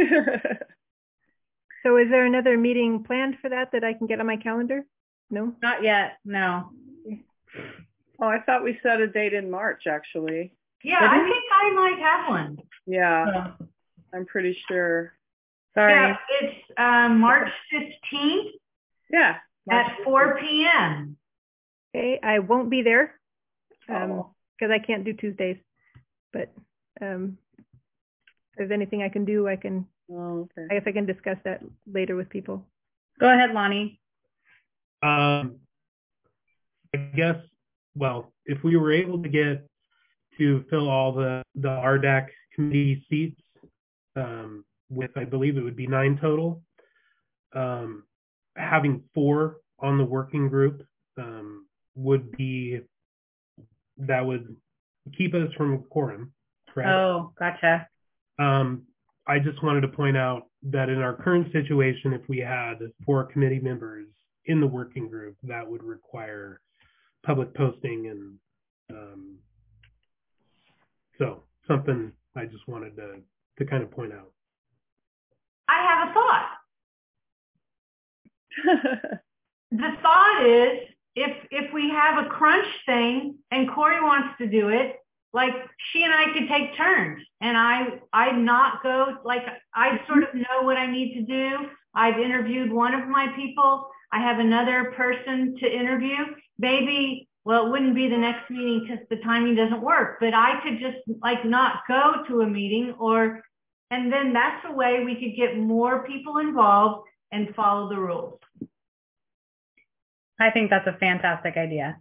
Speaker 3: So is there another meeting planned for that that I can get on my calendar? No?
Speaker 1: Not yet, no.
Speaker 7: Oh, I thought we set a date in March, actually.
Speaker 6: Yeah, Did I we? think I might have one.
Speaker 7: Yeah, oh. I'm pretty sure.
Speaker 1: Sorry.
Speaker 6: Yeah, it's uh, March fifteenth.
Speaker 7: Yeah.
Speaker 6: March at four p m
Speaker 3: Okay, I won't be there um,
Speaker 7: oh.
Speaker 3: because I can't do Tuesdays. But um, if there's anything I can do, I can.
Speaker 7: Oh, okay.
Speaker 3: I guess I can discuss that later with people.
Speaker 1: Go ahead, Lonnie.
Speaker 8: Um, I guess, well, if we were able to get to fill all the, the R D A C committee seats um, with, I believe it would be nine total, um, having four on the working group um, would be, that would keep us from quorum, correct?
Speaker 1: Oh, gotcha.
Speaker 8: Um, I just wanted to point out that in our current situation, if we had four committee members in the working group, that would require public posting, and um, so something I just wanted to, to kind of point out.
Speaker 6: I have a thought. The thought is, if if we have a crunch thing and Corey wants to do it, like she and I could take turns, and I I not go, like I sort of know what I need to do. I've interviewed one of my people. I have another person to interview. Maybe, well, it wouldn't be the next meeting because the timing doesn't work, but I could just like not go to a meeting, or, and then that's a way we could get more people involved and follow the rules.
Speaker 1: I think that's a fantastic idea.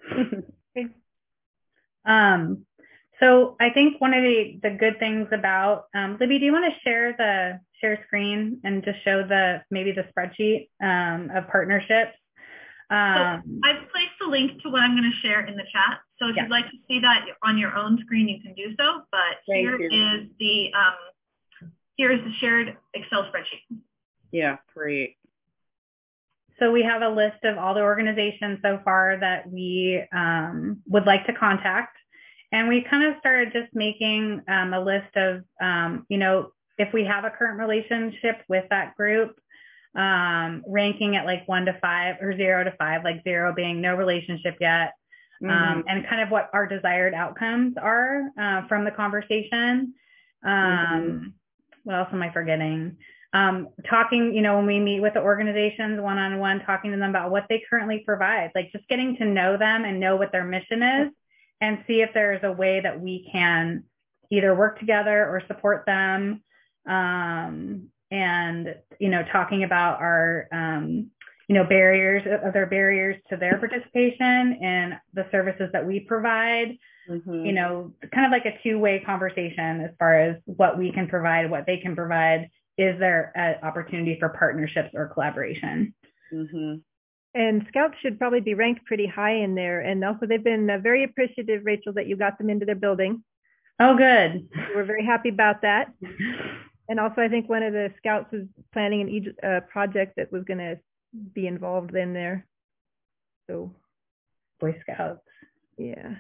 Speaker 1: um, so I think one of the, the good things about, um, Libby, do you want to share the share screen and just show the, maybe the spreadsheet um, of partnerships? Um,
Speaker 4: so I've placed a link to what I'm going to share in the chat. So if yeah. you'd like to see that on your own screen, you can do so. But
Speaker 7: Thank
Speaker 4: here
Speaker 7: you.
Speaker 4: is the, um, here is the shared Excel spreadsheet.
Speaker 7: Yeah, great.
Speaker 1: So we have a list of all the organizations so far that we um, would like to contact. And we kind of started just making um, a list of, um, you know, if we have a current relationship with that group, um, ranking it like one to five or zero to five, like zero being no relationship yet, mm-hmm. um, and kind of what our desired outcomes are uh, from the conversation. Um, mm-hmm. What else am I forgetting? Um, talking, you know, when we meet with the organizations one-on-one, talking to them about what they currently provide, like just getting to know them and know what their mission is, and see if there's a way that we can either work together or support them. Um, and, you know, talking about our, um, you know, barriers, other barriers to their participation in the services that we provide, mm-hmm. you know, kind of like a two-way conversation as far as what we can provide, what they can provide. Is there an opportunity for partnerships or collaboration?
Speaker 7: Mm-hmm.
Speaker 3: And Scouts should probably be ranked pretty high in there. And also they've been uh, very appreciative, Rachel, that you got them into their building.
Speaker 1: Oh, good.
Speaker 3: We're very happy about that. And also I think one of the Scouts was planning an uh, project that was going to be involved in there. So.
Speaker 1: Boy Scouts.
Speaker 3: Yeah.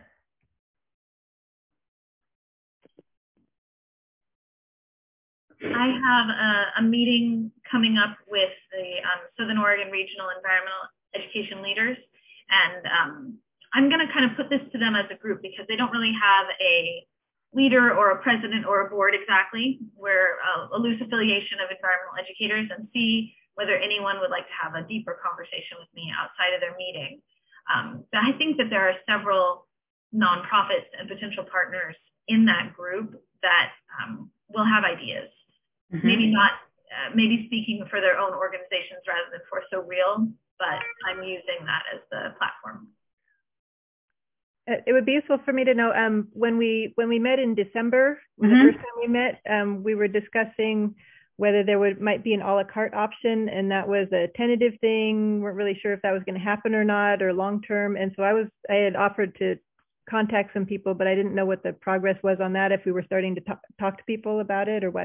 Speaker 4: I have a, a meeting coming up with the um, Southern Oregon Regional Environmental Education Leaders, and um, I'm going to kind of put this to them as a group because they don't really have a leader or a president or a board exactly. We're a, a loose affiliation of environmental educators, and see whether anyone would like to have a deeper conversation with me outside of their meeting. Um, but I think that there are several nonprofits and potential partners in that group that um, will have ideas. Mm-hmm. Maybe not, uh, maybe speaking for their own organizations rather than for So Real, but I'm using that as the platform.
Speaker 3: It would be useful for me to know, um, when we, when we met in December, when
Speaker 1: Mhm.
Speaker 3: the first time we met, um, we were discussing whether there would, might be an à la carte option, and that was a tentative thing. Weren't really sure if that was going to happen or not, or long-term. And so I was, I had offered to contact some people, but I didn't know what the progress was on that, if we were starting to talk, talk to people about it or what.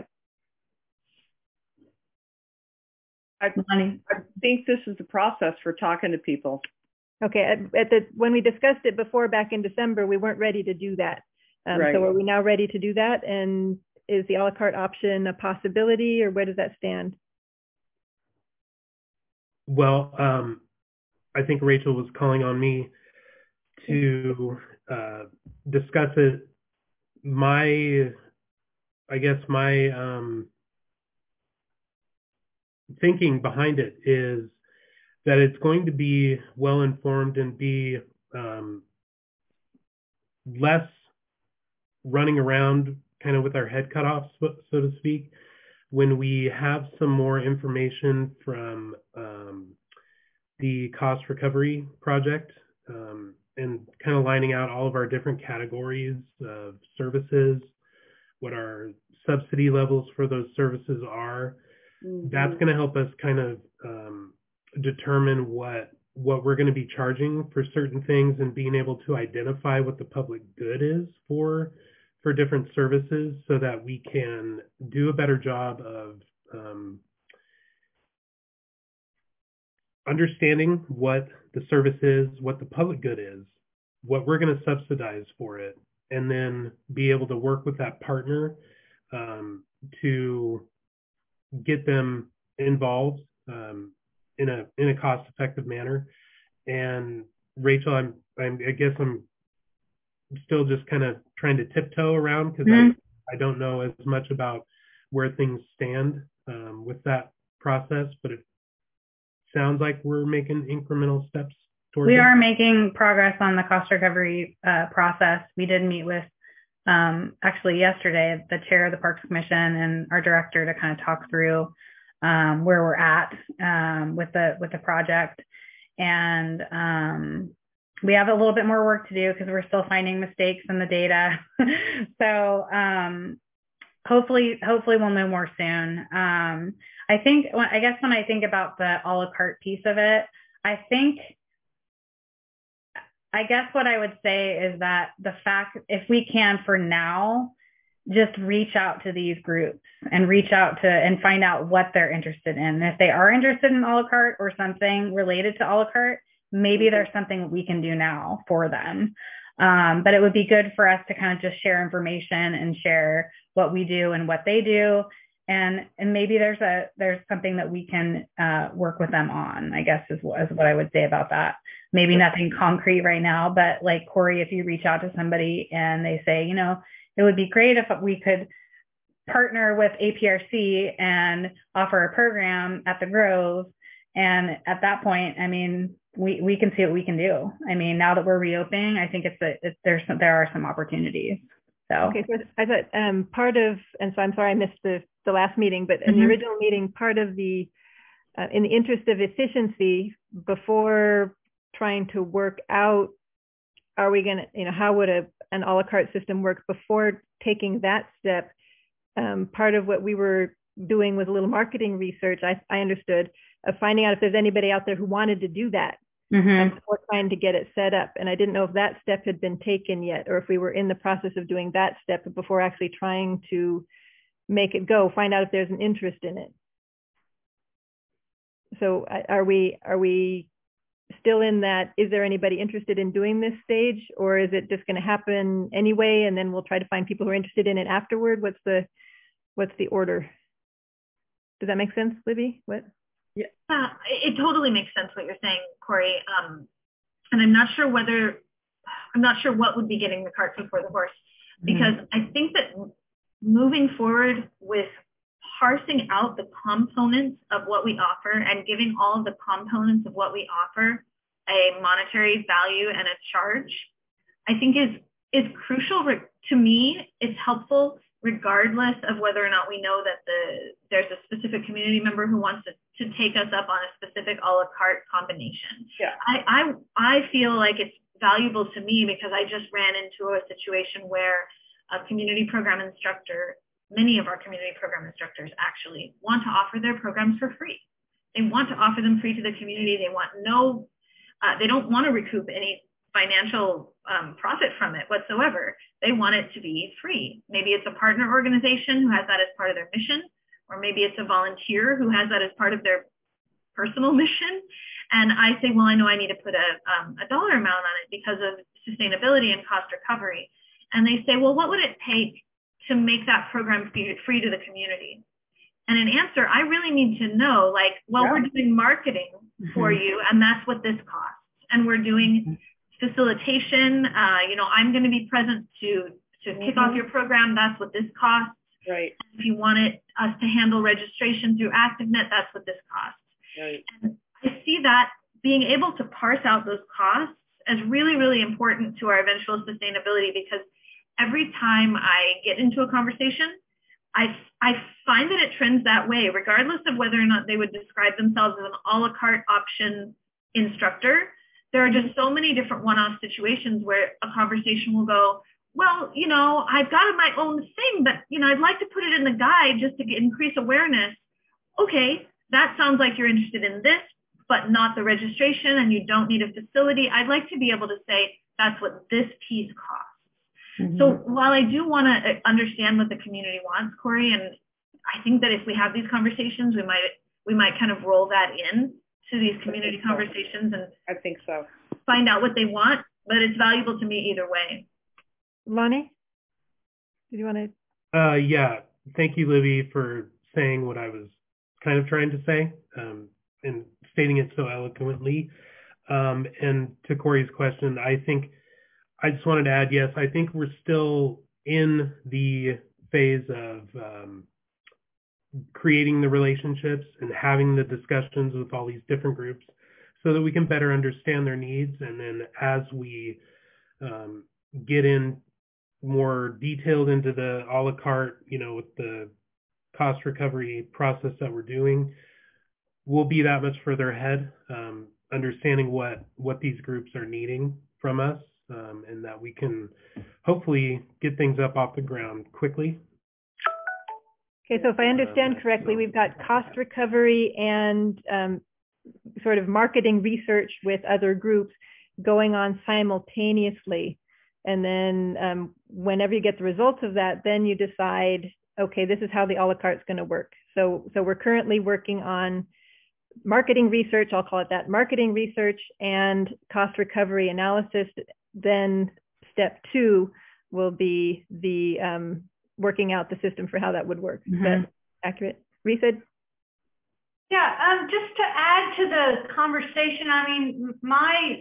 Speaker 7: I, I think this is the process for talking to people.
Speaker 3: Okay, at, at the, when we discussed it before back in December, we weren't ready to do that. Um,
Speaker 7: Right.
Speaker 3: So are we now ready to do that? And is the a la carte option a possibility, or where does that stand?
Speaker 8: Well, um, I think Rachel was calling on me to uh, discuss it. My, I guess my um, thinking behind it is that it's going to be well informed and be um, less running around kind of with our head cut off, so, so to speak, when we have some more information from um, the cost recovery project um, and kind of lining out all of our different categories of services, what our subsidy levels for those services are. Mm-hmm. That's going to help us kind of um, determine what what we're going to be charging for certain things, and being able to identify what the public good is for for different services, so that we can do a better job of um, understanding what the service is, what the public good is, what we're going to subsidize for it, and then be able to work with that partner um, to get them involved um, in a in a cost-effective manner. And Rachel, I'm, I'm I guess I'm still just kind of trying to tiptoe around, because mm-hmm. I I don't know as much about where things stand um, with that process, but it sounds like we're making incremental steps towards
Speaker 1: we
Speaker 8: it.
Speaker 1: are making progress on the cost recovery uh, process. We did meet with um, actually yesterday the chair of the Parks Commission and our director to kind of talk through um, where we're at um, with the with the project, and um, we have a little bit more work to do because we're still finding mistakes in the data. so um, hopefully hopefully we'll know more soon. Um, I think, I guess when I think about the a la carte piece of it, I think, I guess what I would say is that the fact, if we can for now, just reach out to these groups and reach out to and find out what they're interested in. And if they are interested in a la carte or something related to a la carte, maybe there's something we can do now for them. Um, but it would be good for us to kind of just share information and share what we do and what they do. And and maybe there's a there's something that we can uh, work with them on, I guess is, is what I would say about that. Maybe nothing concrete right now, but like Corey, if you reach out to somebody and they say, you know, it would be great if we could partner with A P R C and offer a program at the Grove. And at that point, I mean, we, we can see what we can do. I mean, now that we're reopening, I think it's, a, it's there's some, there are some opportunities. So
Speaker 3: okay, so I thought um, part of, and so I'm sorry I missed the the last meeting, but in mm-hmm. the original meeting, part of the, uh, in the interest of efficiency, before trying to work out, are we going to, you know, how would a an a la carte system work before taking that step? Um, part of what we were doing was a little marketing research, I, I understood, of finding out if there's anybody out there who wanted to do that. Mm-hmm. Before trying to get it set up. And I didn't know if that step had been taken yet, or if we were in the process of doing that step before actually trying to make it go, find out if there's an interest in it. So are we, are we still in that, is there anybody interested in doing this stage, or is it just going to happen anyway, and then we'll try to find people who are interested in it afterward? What's the, what's the order? Does that make sense, Libby? What?
Speaker 4: Yeah, uh, it totally makes sense what you're saying, Corey. Um, and I'm not sure whether, I'm not sure what would be getting the cart before the horse, because mm-hmm. I think that moving forward with parsing out the components of what we offer and giving all of the components of what we offer a monetary value and a charge, I think is, is crucial. To me, it's helpful regardless of whether or not we know that the there's a specific community member who wants to, to take us up on a specific a la carte combination.
Speaker 7: Yeah.
Speaker 4: I, I I feel like it's valuable to me because I just ran into a situation where a community program instructor, many of our community program instructors actually want to offer their programs for free. They want to offer them free to the community. They want no, uh, they don't want to recoup any financial um, profit from it whatsoever. They want it to be free. Maybe it's a partner organization who has that as part of their mission, or maybe it's a volunteer who has that as part of their personal mission. And I say, well, I know I need to put a, um, a dollar amount on it because of sustainability and cost recovery. And they say, well, what would it take to make that program free to the community? And an answer, I really need to know, like, well, yeah. we're doing marketing mm-hmm. for you, and that's what this costs. And we're doing facilitation. Uh, you know, I'm going to be present to, to mm-hmm. kick off your program. That's what this costs.
Speaker 7: Right.
Speaker 4: If you wanted us to handle registration through ActiveNet, that's what this costs.
Speaker 7: Right.
Speaker 4: And I see that being able to parse out those costs as really, really important to our eventual sustainability, because every time I get into a conversation, I, I find that it trends that way, regardless of whether or not they would describe themselves as an a la carte option instructor. There are just so many different one-off situations where a conversation will go, well, you know, I've got my own thing, but, you know, I'd like to put it in the guide just to get, increase awareness. Okay, that sounds like you're interested in this, but not the registration, and you don't need a facility. I'd like to be able to say that's what this piece costs. Mm-hmm. So while I do want to understand what the community wants, Corey, and I think that if we have these conversations, we might we might kind of roll that in to these community conversations and
Speaker 7: I think so.
Speaker 4: Find out what they want, but it's valuable to me either way.
Speaker 3: Lonnie, did you want to?
Speaker 8: Uh, yeah, thank you, Libby, for saying what I was kind of trying to say um, and stating it so eloquently. Um, and to Corey's question, I think I just wanted to add, yes, I think we're still in the phase of um, creating the relationships and having the discussions with all these different groups so that we can better understand their needs. And then as we um, get in more detailed into the a la carte, you know, with the cost recovery process that we're doing, we'll be that much further ahead, um, understanding what, what these groups are needing from us. Um, and that we can hopefully get things up off the ground quickly.
Speaker 3: Okay, so if I understand um, correctly, so, we've got cost recovery and um, sort of marketing research with other groups going on simultaneously. And then um, whenever you get the results of that, then you decide, okay, this is how the a la carte is going to work. So, so we're currently working on marketing research, I'll call it that, marketing research and cost recovery analysis. Then step two will be the um, working out the system for how that would work. Mm-hmm. Is that accurate? Risa?
Speaker 6: Yeah, um, just to add to the conversation, I mean, my,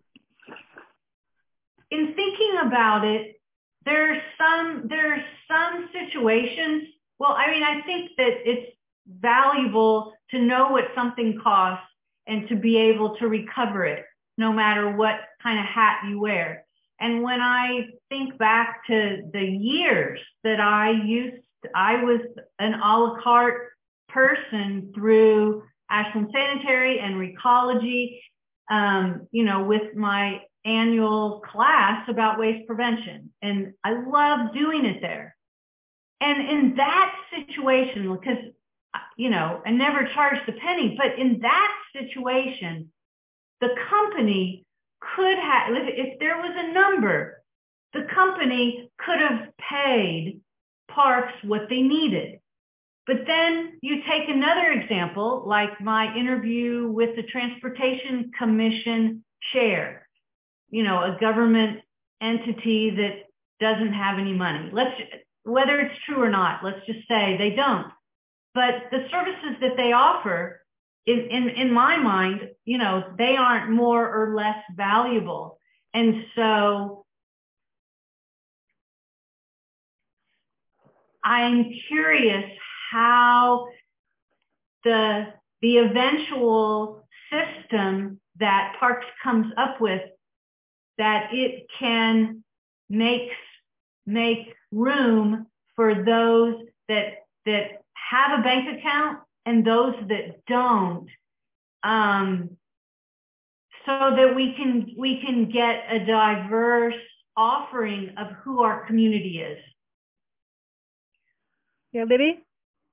Speaker 6: in thinking about it, there's some, there's some situations, well, I mean, I think that it's valuable to know what something costs and to be able to recover it, no matter what kind of hat you wear. And when I think back to the years that I used, I was an a la carte person through Ashland Sanitary and Recology, um, you know, with my annual class about waste prevention. And I love doing it there. And in that situation, because, you know, I never charged a penny, but in that situation, the company could have, if there was a number, the company could have paid parks what they needed. But then you take another example, like my interview with the Transportation Commission chair, you know, a government entity that doesn't have any money. Let's, whether it's true or not, let's just say they don't. But the services that they offer, in, in, in my mind, you know, they aren't more or less valuable. And so I'm curious how the, the eventual system that Parks comes up with, that it can make, make room for those that, that have a bank account and those that don't, um, so that we can we can get a diverse offering of who our community is.
Speaker 3: Yeah, Libby?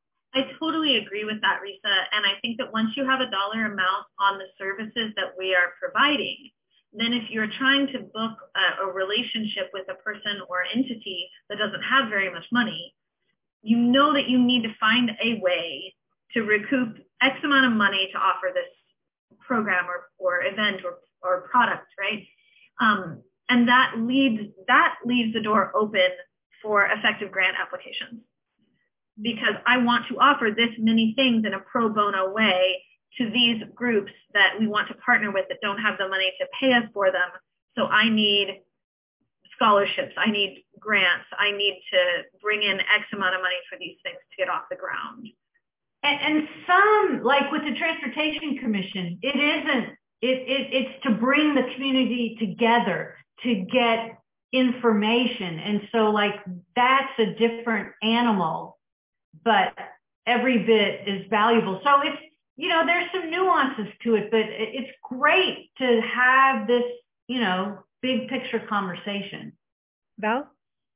Speaker 4: I totally agree with that, Risa. And I think that once you have a dollar amount on the services that we are providing, then if you're trying to book a, a relationship with a person or entity that doesn't have very much money, you know that you need to find a way to recoup X amount of money to offer this program or, or event or, or product, right? Um, and that leaves, that leaves the door open for effective grant applications. Because I want to offer this many things in a pro bono way to these groups that we want to partner with that don't have the money to pay us for them. So I need scholarships, I need grants, I need to bring in X amount of money for these things to get off the ground.
Speaker 6: And, and some, like with the Transportation Commission, it isn't, it, it, it's to bring the community together to get information. And so like that's a different animal, but every bit is valuable. So it's, you know, there's some nuances to it, but it's great to have this, you know, big picture conversation.
Speaker 3: Val?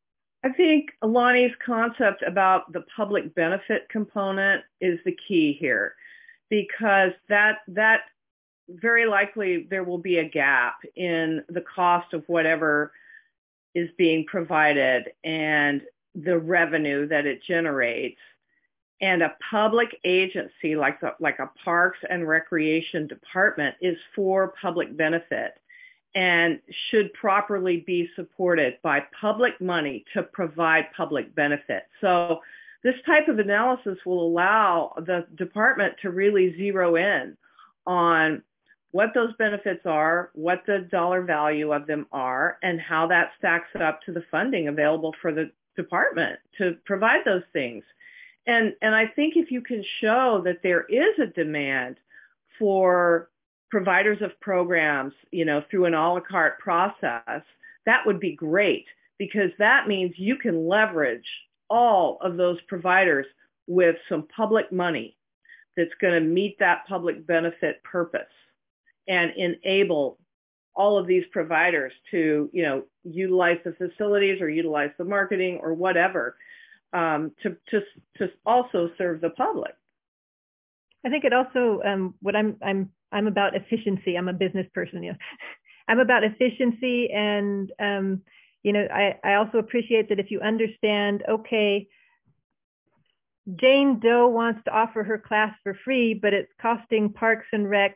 Speaker 7: I think Lonnie's concept about the public benefit component is the key here, because that that very likely there will be a gap in the cost of whatever is being provided and the revenue that it generates. And a public agency like the, like a Parks and Recreation Department is for public benefit and should properly be supported by public money to provide public benefit. So this type of analysis will allow the department to really zero in on what those benefits are, what the dollar value of them are, and how that stacks up to the funding available for the department to provide those things. And and I think if you can show that there is a demand for providers of programs, you know, through an a la carte process, that would be great, because that means you can leverage all of those providers with some public money that's going to meet that public benefit purpose and enable all of these providers to, you know, utilize the facilities or utilize the marketing or whatever. Um, to, to, to also serve the public.
Speaker 3: I think it also, um, what I'm, I'm, I'm about efficiency. I'm a business person, you know. I'm about efficiency. And, um, you know, I, I also appreciate that if you understand, okay, Jane Doe wants to offer her class for free, but it's costing Parks and Rec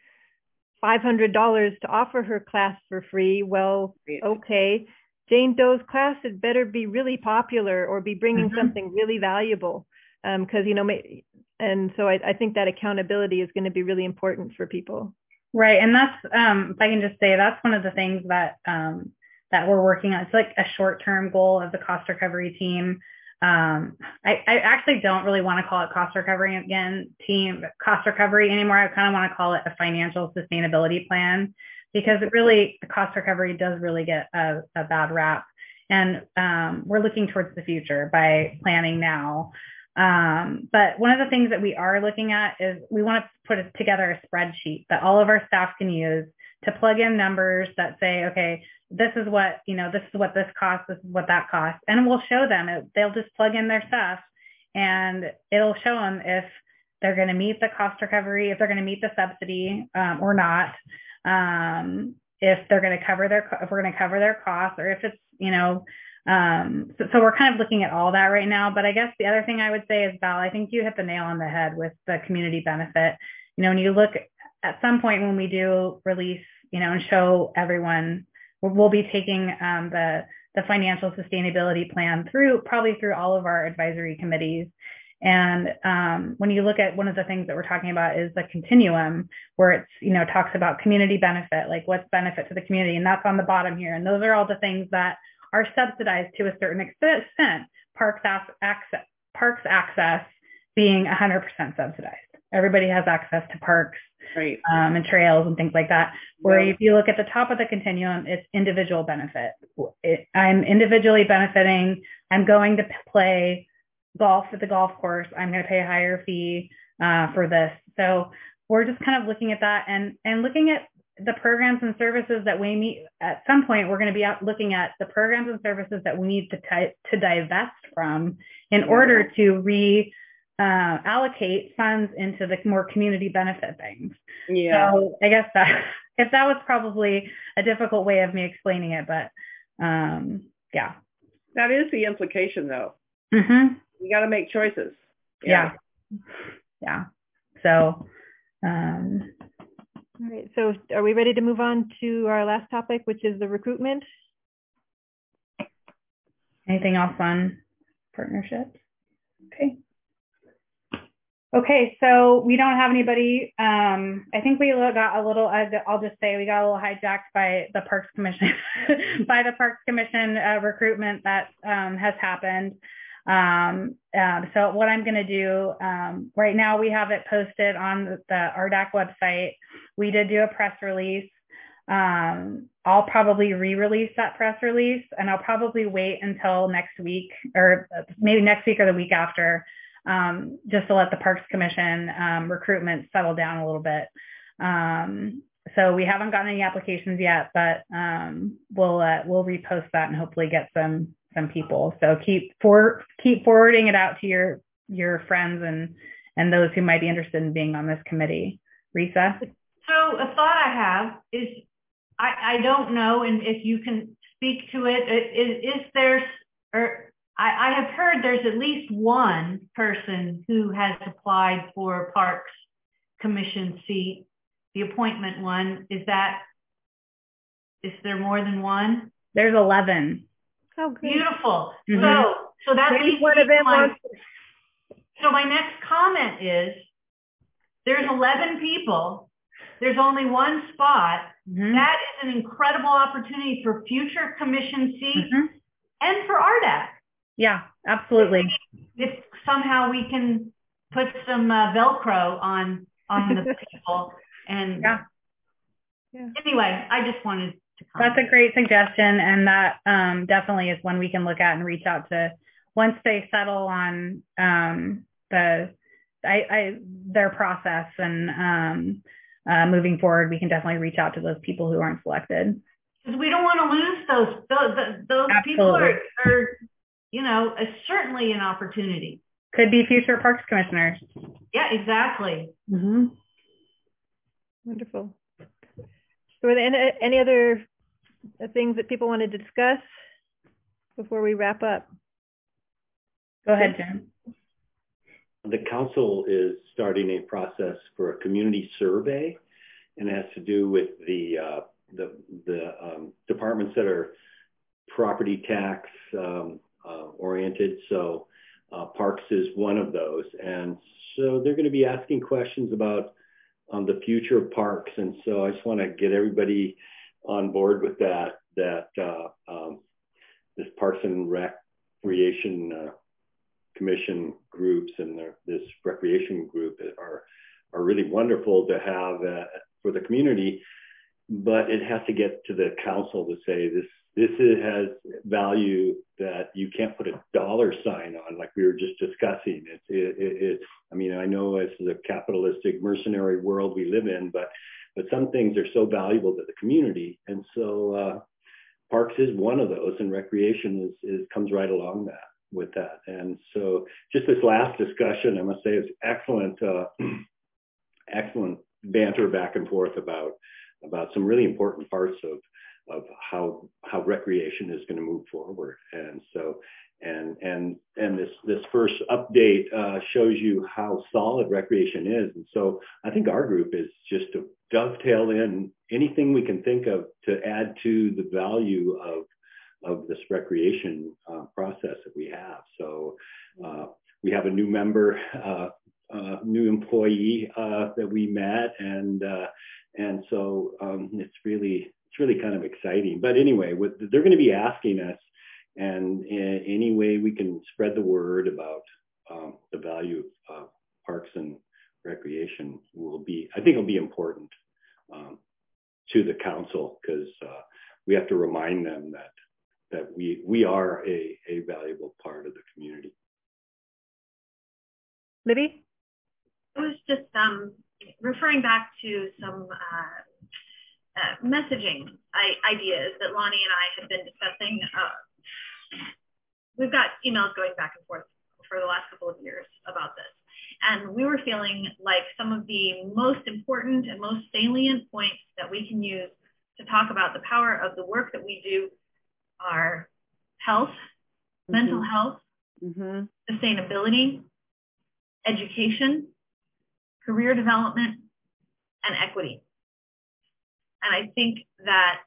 Speaker 3: five hundred dollars to offer her class for free. Well, okay. Jane Doe's class had better be really popular or be bringing mm-hmm. something really valuable, because, um, you know, and so I, I think that accountability is going to be really important for people.
Speaker 1: Right. And that's, um, if I can just say, that's one of the things that, um, that we're working on. It's like a short-term goal of the cost recovery team. Um, I, I actually don't really want to call it cost recovery again, team cost recovery anymore. I kind of want to call it a financial sustainability plan, because it really, the cost recovery does really get a, a bad rap. And um, we're looking towards the future by planning now. Um, but one of the things that we are looking at is we want to put together a spreadsheet that all of our staff can use to plug in numbers that say, okay, this is what, you know, this is what this costs, this is what that costs. And we'll show them, it, they'll just plug in their stuff and it'll show them if they're going to meet the cost recovery, if they're going to meet the subsidy um, or not. Um, if they're going to cover their, if we're going to cover their costs, or if it's, you know, um, so, so we're kind of looking at all that right now. But I guess the other thing I would say is, Val, I think you hit the nail on the head with the community benefit. You know, when you look at some point when we do release, you know, and show everyone, we'll be taking um, the, the financial sustainability plan through, probably through all of our advisory committees. And um, when you look at one of the things that we're talking about is the continuum, where it's, you know, talks about community benefit, like what's benefit to the community. And that's on the bottom here. And those are all the things that are subsidized to a certain extent. Parks access, parks access being one hundred percent subsidized. Everybody has access to parks,
Speaker 7: right,
Speaker 1: um, and trails and things like that. Where yeah. if you look at the top of the continuum, it's individual benefit. It, I'm individually benefiting. I'm going to play golf at the golf course. I'm going to pay a higher fee uh, for this. So we're just kind of looking at that and, and looking at the programs and services that we need at some point, we're going to be out looking at the programs and services that we need to t- to divest from in mm-hmm. order to re uh, allocate funds into the more community benefit things.
Speaker 7: Yeah.
Speaker 1: So I guess that if that was probably a difficult way of me explaining it, but um, yeah.
Speaker 7: That is the implication, though.
Speaker 1: Mm-hmm.
Speaker 7: You got to make choices.
Speaker 1: Yeah. Yeah. yeah. So. Um,
Speaker 3: All right. So are we ready to move on to our last topic, which is the recruitment?
Speaker 1: Anything else on partnerships? Okay. Okay, so we don't have anybody. Um, I think we got a little, I'll just say we got a little hijacked by the Parks Commission, by the Parks Commission uh, recruitment that um, has happened. Um, uh, so what I'm going to do, um, right now we have it posted on the, the R D A C website. We did do a press release. Um, I'll probably re-release that press release, and I'll probably wait until next week, or maybe next week or the week after, um, just to let the Parks Commission um, recruitment settle down a little bit. Um, so we haven't gotten any applications yet, but um, we'll uh, we'll repost that and hopefully get some some people. So keep for keep forwarding it out to your your friends and and those who might be interested in being on this committee. Risa?
Speaker 6: So a thought I have is, I, I don't know, and if you can speak to it, is, is there, or I, I have heard there's at least one person who has applied for Parks Commission seat, the appointment one. Is that, is there more than one?
Speaker 1: There's eleven.
Speaker 6: Oh, great. Beautiful.
Speaker 3: Mm-hmm.
Speaker 6: So, so that
Speaker 3: Maybe
Speaker 6: leads
Speaker 3: one
Speaker 6: me
Speaker 3: of them
Speaker 6: to my,
Speaker 3: wants.
Speaker 6: so my next comment is, there's eleven people. There's only one spot. Mm-hmm. That is an incredible opportunity for future commission seats mm-hmm. and for R D A C.
Speaker 1: Yeah, absolutely.
Speaker 6: If, if somehow we can put some uh, Velcro on on the people, and
Speaker 1: yeah.
Speaker 6: yeah. Anyway, I just wanted to comment.
Speaker 1: That's a great suggestion, and that um, definitely is one we can look at and reach out to once they settle on um, the I, I their process and um, uh, moving forward. We can definitely reach out to those people who aren't selected.
Speaker 6: Because we don't want to lose those those, those people are, are you know uh, certainly an opportunity.
Speaker 1: Could be future Parks Commissioners.
Speaker 6: Yeah, exactly.
Speaker 1: Mm-hmm.
Speaker 3: Wonderful. So are there any, any other things that people wanted to discuss before we wrap up?
Speaker 1: Go ahead, Jim.
Speaker 2: The council is starting a process for a community survey, and it has to do with the uh, the, the um, departments that are property tax um, uh, oriented. So uh, Parks is one of those, and so they're going to be asking questions about um, the future of parks. And so I just want to get everybody on board with that. That uh, um, this Parks and Recreation uh, Commission groups and their, this recreation group are are really wonderful to have uh, for the community, but it has to get to the council to say this this is, has value that you can't put a dollar sign on, like we were just discussing. It's it, it, it I mean, I know this is a capitalistic mercenary world we live in, but but some things are so valuable to the community, and so uh, Parks is one of those, and recreation is, is comes right along that. with that. And so just this last discussion, I must say, is excellent, uh, excellent banter back and forth about, about some really important parts of, of how, how recreation is going to move forward. And so, and, and, and this, this first update uh, shows you how solid recreation is. And so I think our group is just to dovetail in anything we can think of to add to the value of of this recreation uh, process that we have. So uh, we have a new member, uh, uh, new employee uh, that we met, and uh, and so um, it's really it's really kind of exciting. But anyway, with, they're going to be asking us, and in any way we can spread the word about um, the value of uh, parks and recreation will be, I think, it'll be important um, to the council, because uh, we have to remind them that. that we we are a, a valuable part of the community.
Speaker 4: uh, messaging I, ideas that Lonnie and I have been discussing. Uh, we've got emails going back and forth for the last couple of years about this. And we were feeling like some of the most important and most salient points that we can use to talk about the power of the work that we do are health, mm-hmm. mental health, mm-hmm. sustainability, education, career development, and equity. And I think that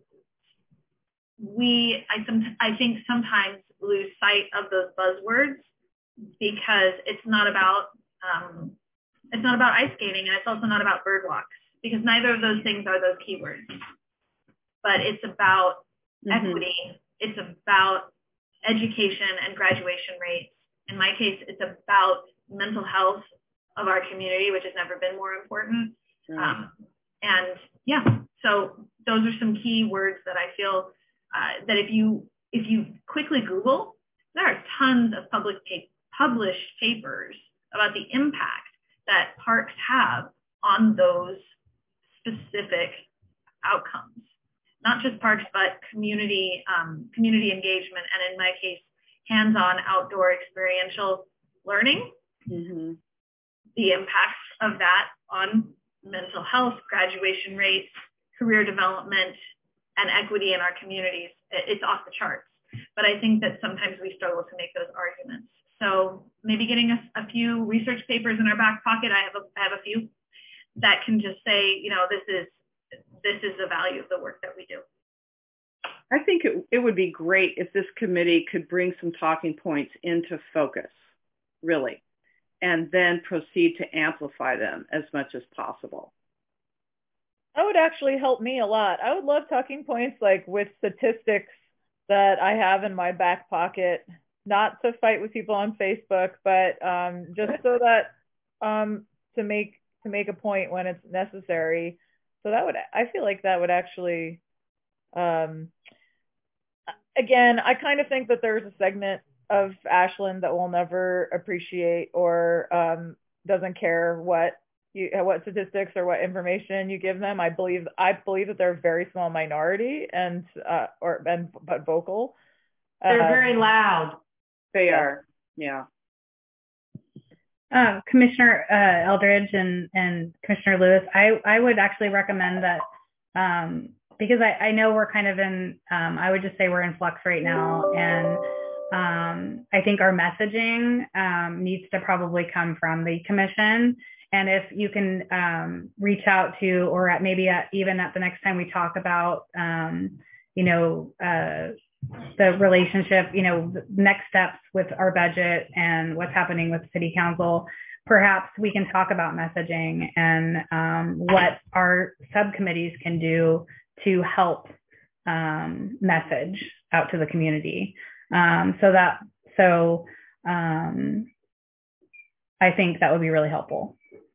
Speaker 4: we, I, some, I think sometimes lose sight of those buzzwords because it's not about, um, it's not about ice skating, and it's also not about bird walks, because neither of those things are those keywords. But it's about mm-hmm. equity. It's about education and graduation rates. In my case, it's about mental health of our community, which has never been more important. Right. Um, and yeah, so those are some key words that I feel uh, that if you if you quickly Google, there are tons of public pa- published papers about the impact that parks have on those specific outcomes. Not just parks, but community um, community engagement, and in my case, hands-on outdoor experiential learning. Mm-hmm. The impacts of that on mental health, graduation rates, career development, and equity in our communities, it's off the charts. But I think that sometimes we struggle to make those arguments. So maybe getting a, a few research papers in our back pocket, I have a, I have a few, that can just say, you know, this is this is the value of the work that we do.
Speaker 7: I think it, it would be great if this committee could bring some talking points into focus, really, and then proceed to amplify them as much as possible.
Speaker 9: That would actually help me a lot. I would love talking points like with statistics that I have in my back pocket, not to fight with people on Facebook, but um, just so that um, to make to make a point when it's necessary. So that would, I feel like that would actually, um, again, I kind of think that there's a segment of Ashland that will never appreciate or um, doesn't care what you, what statistics or what information you give them. I believe I believe that they're a very small minority and uh, or and but vocal.
Speaker 6: They're
Speaker 9: um,
Speaker 6: very loud.
Speaker 7: They
Speaker 9: yeah.
Speaker 7: are, yeah.
Speaker 1: Uh, Commissioner uh, Eldridge and, and Commissioner Lewis, I, I would actually recommend that um, because I, I know we're kind of in, um, I would just say we're in flux right now. And um, I think our messaging um, needs to probably come from the commission. And if you can um, reach out to, or at maybe at, even at the next time we talk about, um, you know, uh, the relationship, you know, next steps with our budget and what's happening with city council, perhaps we can talk about messaging and um, what our subcommittees can do to help um, message out to the community. Um, so that, so um, I think that would be really helpful.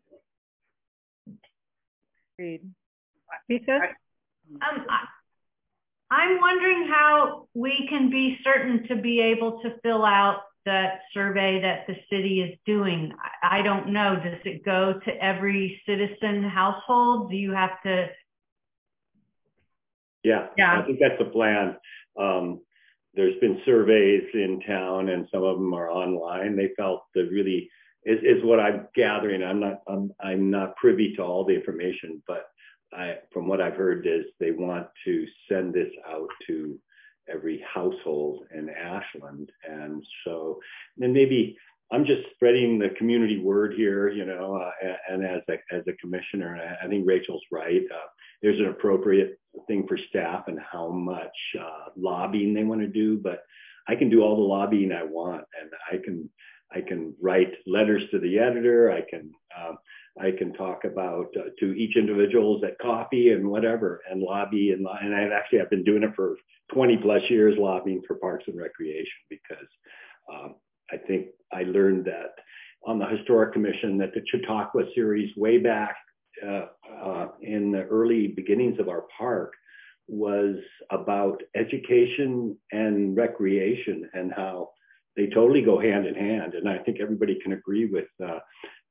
Speaker 3: Agreed. Lisa?
Speaker 6: Um, I, I'm wondering how we can be certain to be able to fill out that survey that the city is doing. I, I don't know. Does it go to every citizen household? Do you have to?
Speaker 2: Yeah, yeah. I think that's the plan. Um, there's been surveys in town, and some of them are online. They felt that really is, is what I'm gathering. I'm not I'm, I'm not privy to all the information, but I, from what I've heard, is they want to send this out to every household in Ashland. And so then maybe I'm just spreading the community word here, you know, uh, and as a, as a commissioner, I think Rachel's right. Uh, there's an appropriate thing for staff and how much uh, lobbying they want to do, but I can do all the lobbying I want, and I can I can write letters to the editor. I can um, I can talk about uh, to each individuals at coffee and whatever, and lobby and and I've actually I've been doing it for twenty plus years, lobbying for Parks and Recreation, because um, I think I learned that on the Historic Commission that the Chautauqua series way back uh, uh, in the early beginnings of our park was about education and recreation, and how they totally go hand in hand. And I think everybody can agree with uh,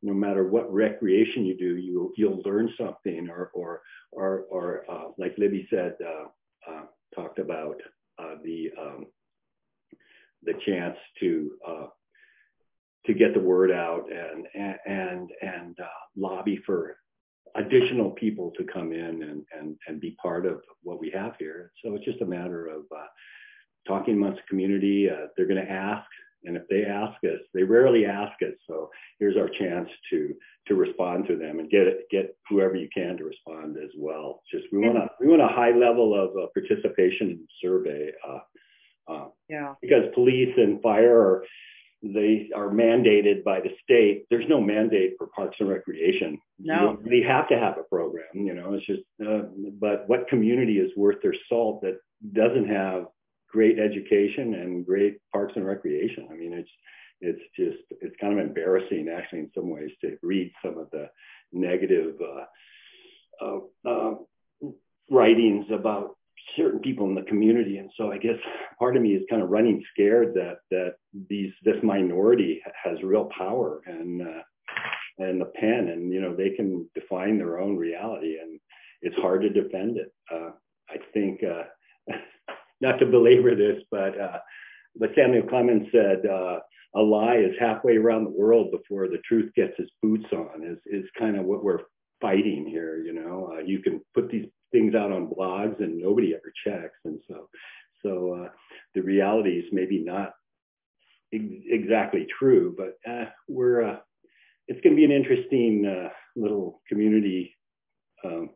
Speaker 2: no matter what recreation you do, you, you'll learn something, or, or, or, or uh, like Libby said, uh, uh, talked about uh, the, um, the chance to, uh, to get the word out and, and, and, and uh, lobby for additional people to come in and, and, and be part of what we have here. So it's just a matter of uh, talking amongst the community. Uh, they're going to ask, and if they ask us, they rarely ask us. So here's our chance to to respond to them and get it, get whoever you can to respond as well. Just we want to we want a high level of uh, participation in the survey. Uh, uh,
Speaker 7: yeah.
Speaker 2: Because police and fire are they are mandated by the state. There's no mandate for Parks and Recreation.
Speaker 7: No,
Speaker 2: they have to have a program. You know, it's just. Uh, but what community is worth their salt that doesn't have great education and great Parks and Recreation? I mean, it's it's just it's kind of embarrassing, actually, in some ways, to read some of the negative uh, uh, uh, writings about certain people in the community. And so I guess part of me is kind of running scared that that these this minority has real power and uh, and the pen, and you know they can define their own reality, and it's hard to defend it. Uh, I think. Uh, Not to belabor this, but uh, but Samuel Clemens said uh, a lie is halfway around the world before the truth gets its boots on. Is is kind of what we're fighting here. You know, uh, you can put these things out on blogs and nobody ever checks, and so so uh, the reality is maybe not ex- exactly true, but uh, we're uh, it's going to be an interesting uh, little community. Um,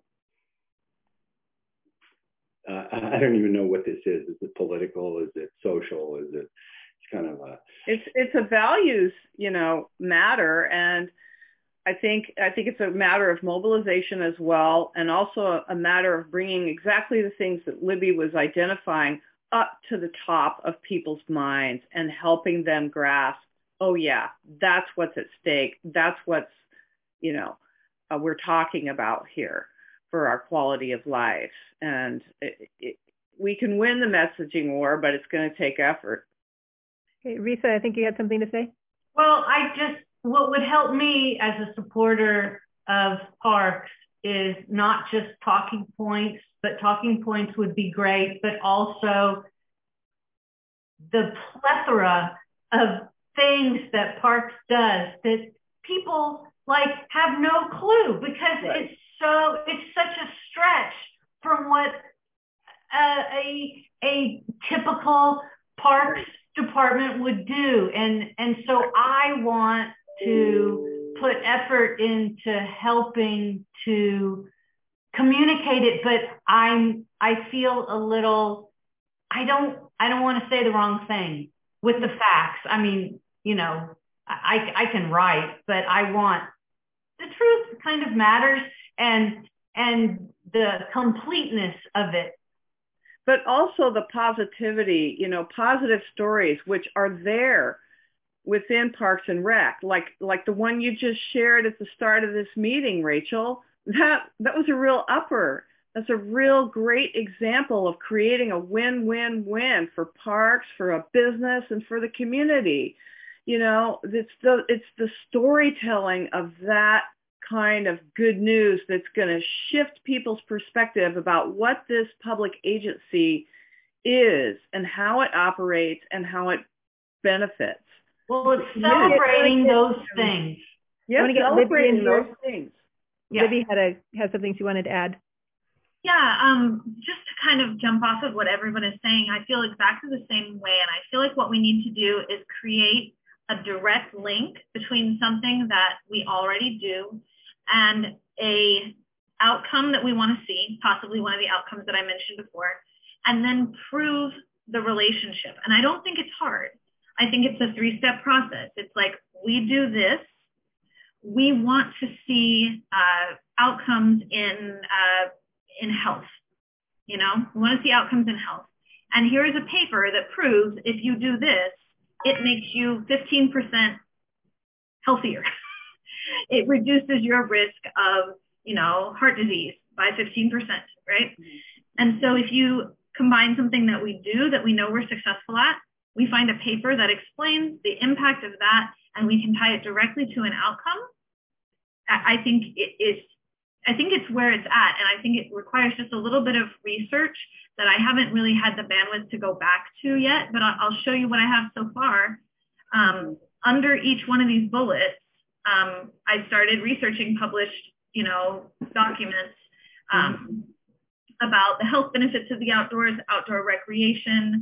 Speaker 2: Uh, I don't even know what this is. Is it political? Is it social? Is it? It's kind of a.
Speaker 7: It's it's a values, you know, matter, and I think I think it's a matter of mobilization as well, and also a, a matter of bringing exactly the things that Libby was identifying up to the top of people's minds and helping them grasp. Oh yeah, that's what's at stake. That's what's, you know, uh, we're talking about here for our quality of life. And it, it, we can win the messaging war, but it's going to take effort.
Speaker 3: Okay, Risa, I think you had something to say.
Speaker 6: Well, I just, what would help me as a supporter of parks is not just talking points, but talking points would be great, but also the plethora of things that parks does that people like have no clue, because right. it's so, it's such a stretch from what uh, a a typical parks department would do, and and so I want to put effort into helping to communicate it, but I'm I feel a little I don't I don't want to say the wrong thing with the facts. I mean, you know, I I can write, but I want the truth kind of matters, and and the completeness of it.
Speaker 7: But also the positivity, you know, positive stories, which are there within Parks and Rec, like like the one you just shared at the start of this meeting, Rachel. That that was a real upper. That's a real great example of creating a win-win-win for parks, for a business, and for the community. You know, it's the it's the storytelling of that kind of good news that's going to shift people's perspective about what this public agency is and how it operates and how it benefits.
Speaker 6: Well, it's celebrating those things.
Speaker 7: Yes, celebrating those things.
Speaker 3: Yeah. Libby had a has something she wanted to add.
Speaker 4: Yeah, um, just to kind of jump off of what everyone is saying, I feel exactly the same way, and I feel like what we need to do is create a direct link between something that we already do and a outcome that we want to see, possibly one of the outcomes that I mentioned before, and then prove the relationship. And I don't think it's hard. I think it's a three-step process. It's like, we do this, we want to see uh, outcomes in uh, in health. You know, we want to see outcomes in health. And here is a paper that proves if you do this, it makes you fifteen percent healthier. It reduces your risk of, you know, heart disease by fifteen percent, right? Mm-hmm. And so if you combine something that we do that we know we're successful at, we find a paper that explains the impact of that, and we can tie it directly to an outcome, I, I think it is, I think it's where it's at. And I think it requires just a little bit of research that I haven't really had the bandwidth to go back to yet, but I'll, I'll show you what I have so far. Um, under each one of these bullets, um, I started researching published, you know, documents um, about the health benefits of the outdoors, outdoor recreation,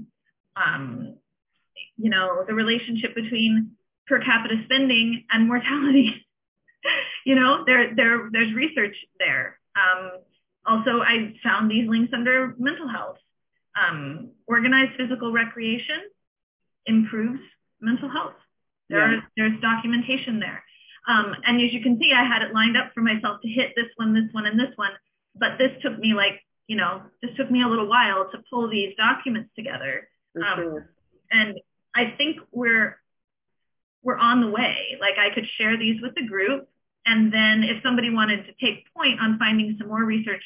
Speaker 4: um, you know, the relationship between per capita spending and mortality. You know, there, there, there's research there. Um, also, I found these links under mental health. Um, organized physical recreation improves mental health. There yeah. are, there's documentation there. Um, and as you can see, I had it lined up for myself to hit this one, this one, and this one. But this took me like, you know, this took me a little while to pull these documents together.
Speaker 7: For
Speaker 4: um,
Speaker 7: sure.
Speaker 4: And I think we're, we're on the way. Like I could share these with the group. And then if somebody wanted to take point on finding some more research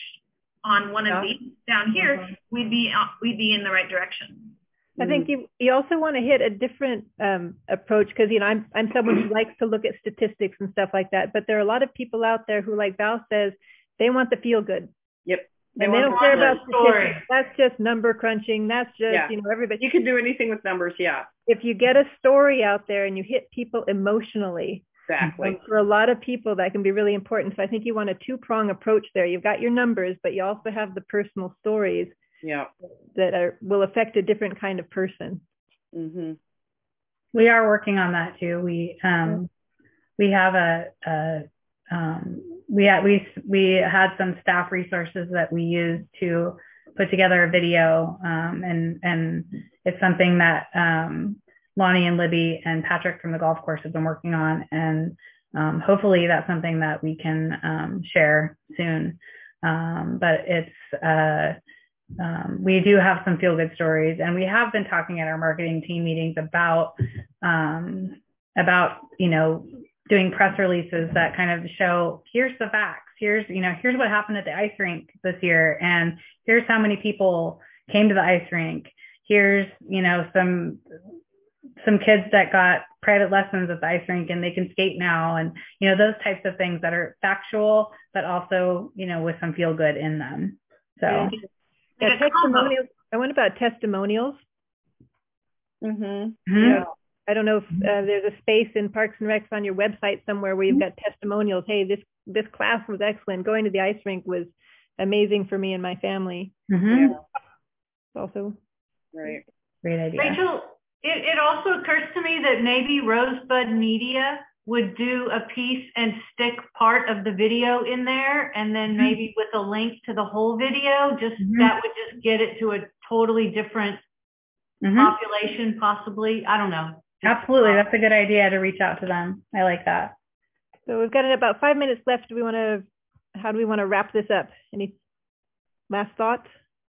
Speaker 4: on one yeah. of these down here, mm-hmm. we'd be, we'd be in the right direction.
Speaker 3: I think you you also want to hit a different um, approach because, you know, I'm I'm someone who likes to look at statistics and stuff like that. But there are a lot of people out there who, like Val says, they want the feel good.
Speaker 7: Yep.
Speaker 3: They and they don't care about statistics. That's just number crunching. That's just, yeah. you know, everybody.
Speaker 7: You can do anything with numbers, yeah.
Speaker 3: If you get a story out there and you hit people emotionally,
Speaker 7: exactly.
Speaker 3: um, for a lot of people, that can be really important. So I think you want a two-prong approach there. You've got your numbers, but you also have the personal stories.
Speaker 7: Yeah,
Speaker 3: that are will affect a different kind of person.
Speaker 7: Mm-hmm.
Speaker 1: We are working on that too. We um we have a, a um we had we we had some staff resources that we used to put together a video, um and and it's something that um Lonnie and Libby and Patrick from the golf course have been working on, and um hopefully that's something that we can um share soon. Um but it's uh Um, we do have some feel-good stories, and we have been talking at our marketing team meetings about, um, about, you know, doing press releases that kind of show, here's the facts, here's, you know, here's what happened at the ice rink this year, and here's how many people came to the ice rink. Here's, you know, some, some kids that got private lessons at the ice rink and they can skate now, and, you know, those types of things that are factual, but also, you know, with some feel-good in them. So.
Speaker 3: Yeah. Yeah, testimonials. I wonder about testimonials.
Speaker 7: Mm-hmm.
Speaker 3: Mm-hmm. Yeah. I don't know if uh, there's a space in Parks and Recs on your website somewhere where you've got testimonials. Hey, this this class was excellent. Going to the ice rink was amazing for me and my family.
Speaker 1: Mm-hmm.
Speaker 3: Yeah. Also,
Speaker 7: right.
Speaker 1: Great idea.
Speaker 6: Rachel, it, it also occurs to me that maybe Rosebud Media would do a piece and stick part of the video in there, and then maybe with a link to the whole video, just mm-hmm. that would just get it to a totally different mm-hmm. population, possibly. I don't know.
Speaker 1: Absolutely. That's a good idea to reach out to them. I like that.
Speaker 3: So we've got about five minutes left. Do we want to, how do we want to wrap this up? Any last thoughts?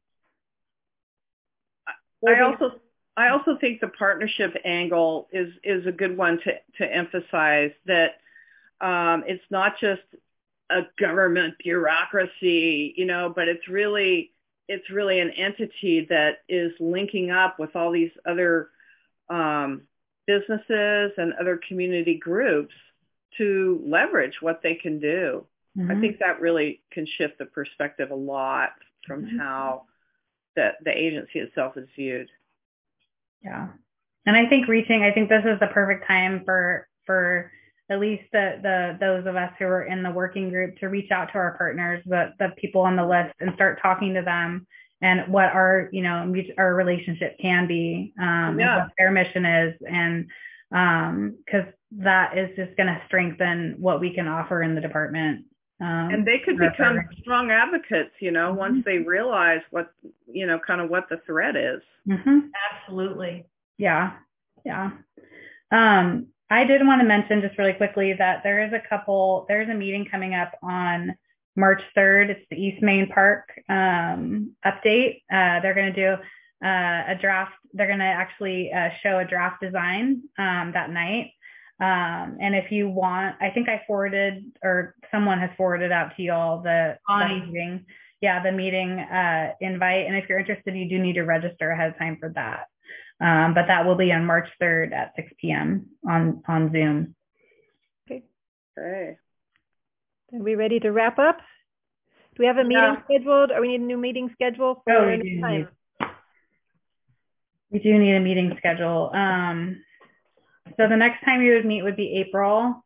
Speaker 7: I also I also think the partnership angle is, is a good one to, to emphasize, that um, it's not just a government bureaucracy, you know, but it's really, it's really an entity that is linking up with all these other um, businesses and other community groups to leverage what they can do. Mm-hmm. I think that really can shift the perspective a lot from mm-hmm. how the, the agency itself is viewed.
Speaker 1: Yeah. And I think reaching, I think this is the perfect time for, for at least the, the, those of us who are in the working group to reach out to our partners, the, the people on the list, and start talking to them and what our, you know, our relationship can be, um, yeah. and what their mission is. And, um, cause that is just going to strengthen what we can offer in the department. Um,
Speaker 7: and they could become strong advocates, you know, mm-hmm. once they realize what, you know, kind of what the threat is.
Speaker 1: Mm-hmm.
Speaker 6: Absolutely.
Speaker 1: Yeah. Yeah. Um, I did want to mention just really quickly that there is a couple, there's a meeting coming up on March third. It's the East Main Park um, update. Uh, they're going to do uh, a draft. They're going to actually uh, show a draft design um, that night. Um, and if you want, I think I forwarded, or someone has forwarded out to you all the, the meeting. Yeah, the meeting uh, invite. And if you're interested, you do need to register ahead of time for that. Um, but that will be on March third at six p.m. on, on Zoom.
Speaker 3: Okay.
Speaker 7: Great.
Speaker 3: Are we ready to wrap up? Do we have a meeting
Speaker 1: Yeah.
Speaker 3: scheduled, or we need a new meeting schedule for
Speaker 1: Oh, we
Speaker 3: next
Speaker 1: do
Speaker 3: time?
Speaker 1: need, we do need a meeting schedule. Um, so the next time you would meet would be April.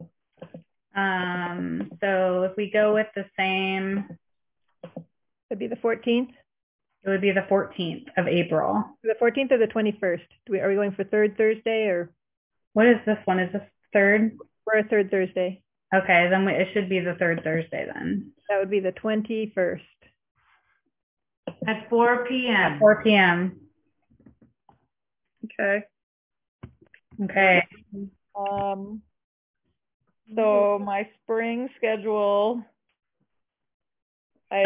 Speaker 1: Um, so if we go with the same,
Speaker 3: It'd be the fourteenth?
Speaker 1: it would be the fourteenth of April.
Speaker 3: The fourteenth or the twenty-first? Do we, are we going for third Thursday, or?
Speaker 1: What is this one? Is this third?
Speaker 3: We're a third Thursday.
Speaker 1: Okay, then we, it should be the third Thursday then.
Speaker 3: That would be the twenty-first.
Speaker 6: At four p m
Speaker 1: At four p m
Speaker 7: Okay.
Speaker 1: Okay.
Speaker 9: Um, so my spring schedule, I,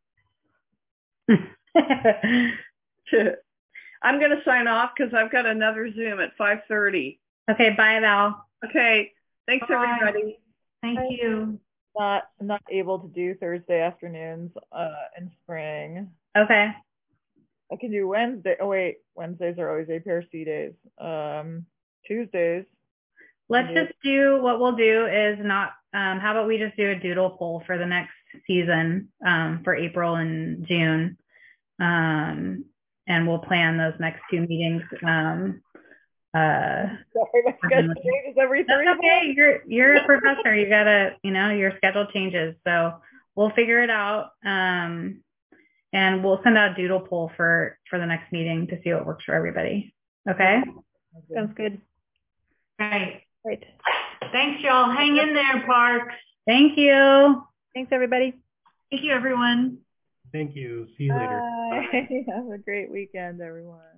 Speaker 7: I'm going to sign off because I've got another Zoom at five thirty.
Speaker 1: Okay, bye Val.
Speaker 7: Okay. Thanks,
Speaker 6: Bye.
Speaker 7: everybody.
Speaker 6: Thank you.
Speaker 9: not, I'm not able to do Thursday afternoons, uh, in spring.
Speaker 1: Okay.
Speaker 9: I can do Wednesday. Oh wait, Wednesdays are always A P R C days. Um, Tuesdays.
Speaker 1: Let's just do, what we'll do is not, um, how about we just do a doodle poll for the next season, um, for April and June. Um, and we'll plan those next two meetings. Um, uh,
Speaker 9: Sorry, my schedule changes every
Speaker 1: That's
Speaker 9: three
Speaker 1: okay.
Speaker 9: months.
Speaker 1: You're you're a professor. You gotta, you know, your schedule changes. So we'll figure it out. Um, and we'll send out a doodle poll for for the next meeting to see what works for everybody. Okay.
Speaker 3: Sounds good.
Speaker 6: Great.
Speaker 3: Right.
Speaker 6: Thanks, y'all. Hang in there, Parks.
Speaker 1: Thank you.
Speaker 3: Thanks, everybody.
Speaker 4: Thank you, everyone.
Speaker 8: Thank you. See you later.
Speaker 9: Bye. Have a great weekend, everyone.